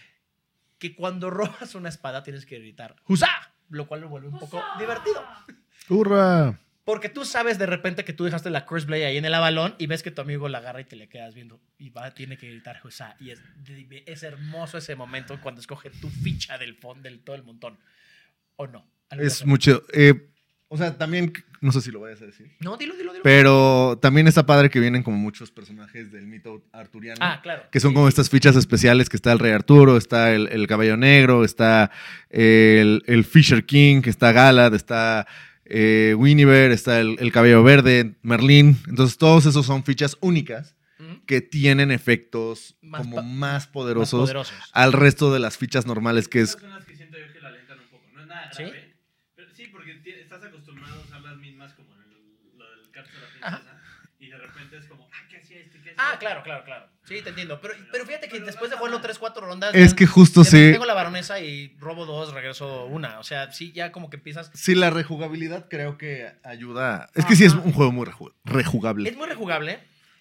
Que cuando robas una espada tienes que gritar ¡Husá! Lo cual lo vuelve un poco divertido. ¡Hurra! Porque tú sabes de repente que tú dejaste la Curse Blade ahí en el avalón y ves que tu amigo la agarra y te le quedas viendo y va, tiene que gritar Husá. Y es, es hermoso ese momento cuando escoge tu ficha del fondo del todo el montón. ¿O no? Algo Es así. mucho. eh, o sea, también, no sé si lo vayas a decir. No, dilo, dilo, dilo. Pero también está padre que vienen como muchos personajes del mito arturiano. Ah, claro. Que son Sí, como sí. estas fichas especiales, que está el Rey Arturo, está el, el Caballo Negro, está el, el Fisher King, que está Galad, está eh, Guinevere, está el, el Cabello Verde, Merlín. Entonces todos esos son fichas únicas Ujú. que tienen efectos Más como pa- más Más poderosos, poderosos. al resto de las fichas normales, que es... Esas son las que siento yo que la alentan un poco. No es nada ¿Sí? grave. Pero sí, porque ti- estás acostumbrado a usar las mismas como en el- lo del Cartas de la Ajá. Princesa. Y de repente es como, ah, ¿qué hacía este? ¿Qué hacía Ah, este? claro, claro, claro. Sí, te entiendo. Pero, pero fíjate que Pero después de no jugarlo pasa tres, cuatro rondas. Es ya que justo de repente sí, Tengo la baronesa y robo dos, regreso una. O sea, sí, ya como que empiezas. sí, la rejugabilidad creo que ayuda. Es que sí es Ajá. un juego muy reju- rejugable. Es muy rejugable.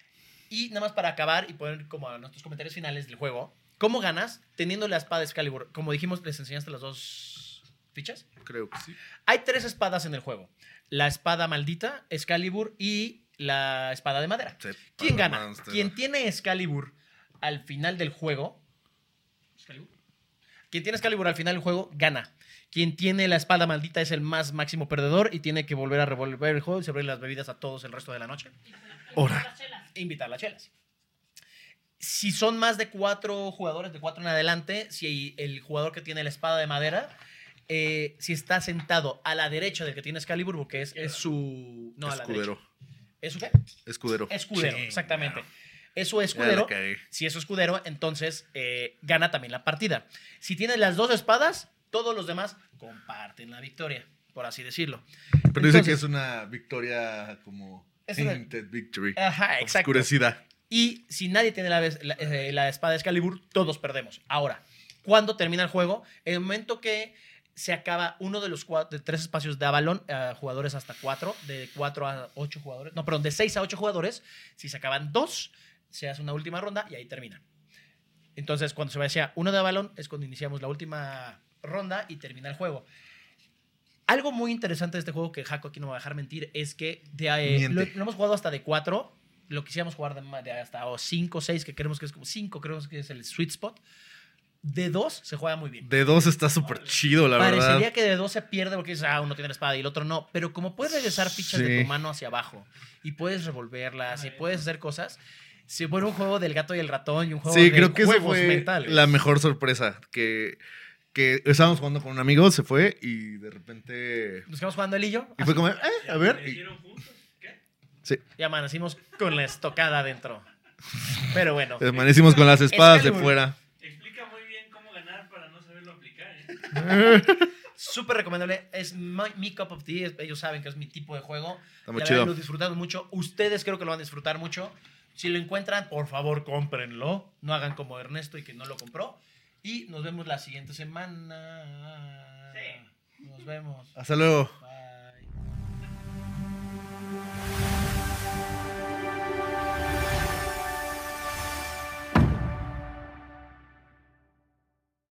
Y nada más para acabar y poner como a nuestros comentarios finales del juego. ¿Cómo ganas teniendo la espada Excalibur? Como dijimos, les enseñaste las dos fichas. Creo que sí. Hay tres espadas en el juego. La espada maldita, Excalibur y la espada de madera. ¿Quién gana? Quien tiene Excalibur al final del juego. ¿Excalibur? Quien tiene Excalibur al final del juego, gana. Quien tiene la espada maldita es el más máximo perdedor y tiene que volver a revolver el juego y servir las bebidas a todos el resto de la noche. Ahora. E invitar las chelas. Si son más de cuatro jugadores, de cuatro en adelante, si el jugador que tiene la espada de madera, eh, si está sentado a la derecha del que tiene Excalibur, porque es, es su... No, a la derecha. Escudero. ¿Es su qué? Escudero. Escudero, Sí. exactamente. Es su Ya la escudero. cagué. Si es su escudero, entonces eh, gana también la partida. Si tiene las dos espadas, todos los demás comparten la victoria, por así decirlo. Pero dice Entonces- que es una victoria como Es una- tainted victory. Ajá, exacto. Oscurecida. Y si nadie tiene la, la, eh, la espada de Excalibur, todos perdemos. Ahora, ¿cuándo termina el juego? En el momento que se acaba uno de los cuatro, de tres espacios de Avalon, eh, jugadores hasta cuatro, de cuatro a ocho jugadores, no, perdón, de seis a ocho jugadores, si se acaban dos, se hace una última ronda y ahí termina. Entonces, cuando se va hacia uno de Avalon, es cuando iniciamos la última ronda y termina el juego. Algo muy interesante de este juego, que Jaco aquí no me va a dejar mentir, es que de, eh, Miente. lo, lo hemos jugado hasta de cuatro, lo quisiéramos jugar de, ma- de hasta o cinco o seis, que creemos que es como cinco, creemos que es el sweet spot. De dos se juega muy bien. De dos está súper chido, la Parecería verdad. que de dos se pierde porque dices, ah, uno tiene la espada y el otro no. Pero como puedes regresar fichas Sí. de tu mano hacia abajo y puedes revolverlas y puedes hacer cosas, se vuelve un juego del gato y el ratón y un juego Sí, de creo que esa juegos fue mentales. la mejor sorpresa. Que, que estábamos jugando con un amigo, se fue y de repente. Nos quedamos jugando él y yo. Y fue como, eh, a ver. ¿Le y- hicieron juntos? ¿Qué? sí, Y amanecimos con la estocada adentro. Pero bueno. amanecimos con las espadas de Excalibur. fuera. Explica muy bien cómo ganar para no saberlo aplicar, ¿eh? Súper recomendable. Es mi, mi cup of tea. Ellos saben que es mi tipo de juego. Está muy La chido. verdad, lo disfrutamos mucho. Ustedes creo que lo van a disfrutar mucho. Si lo encuentran, por favor, cómprenlo. No hagan como Ernesto y que no lo compró. Y nos vemos la siguiente semana. Sí. Nos vemos. Hasta luego.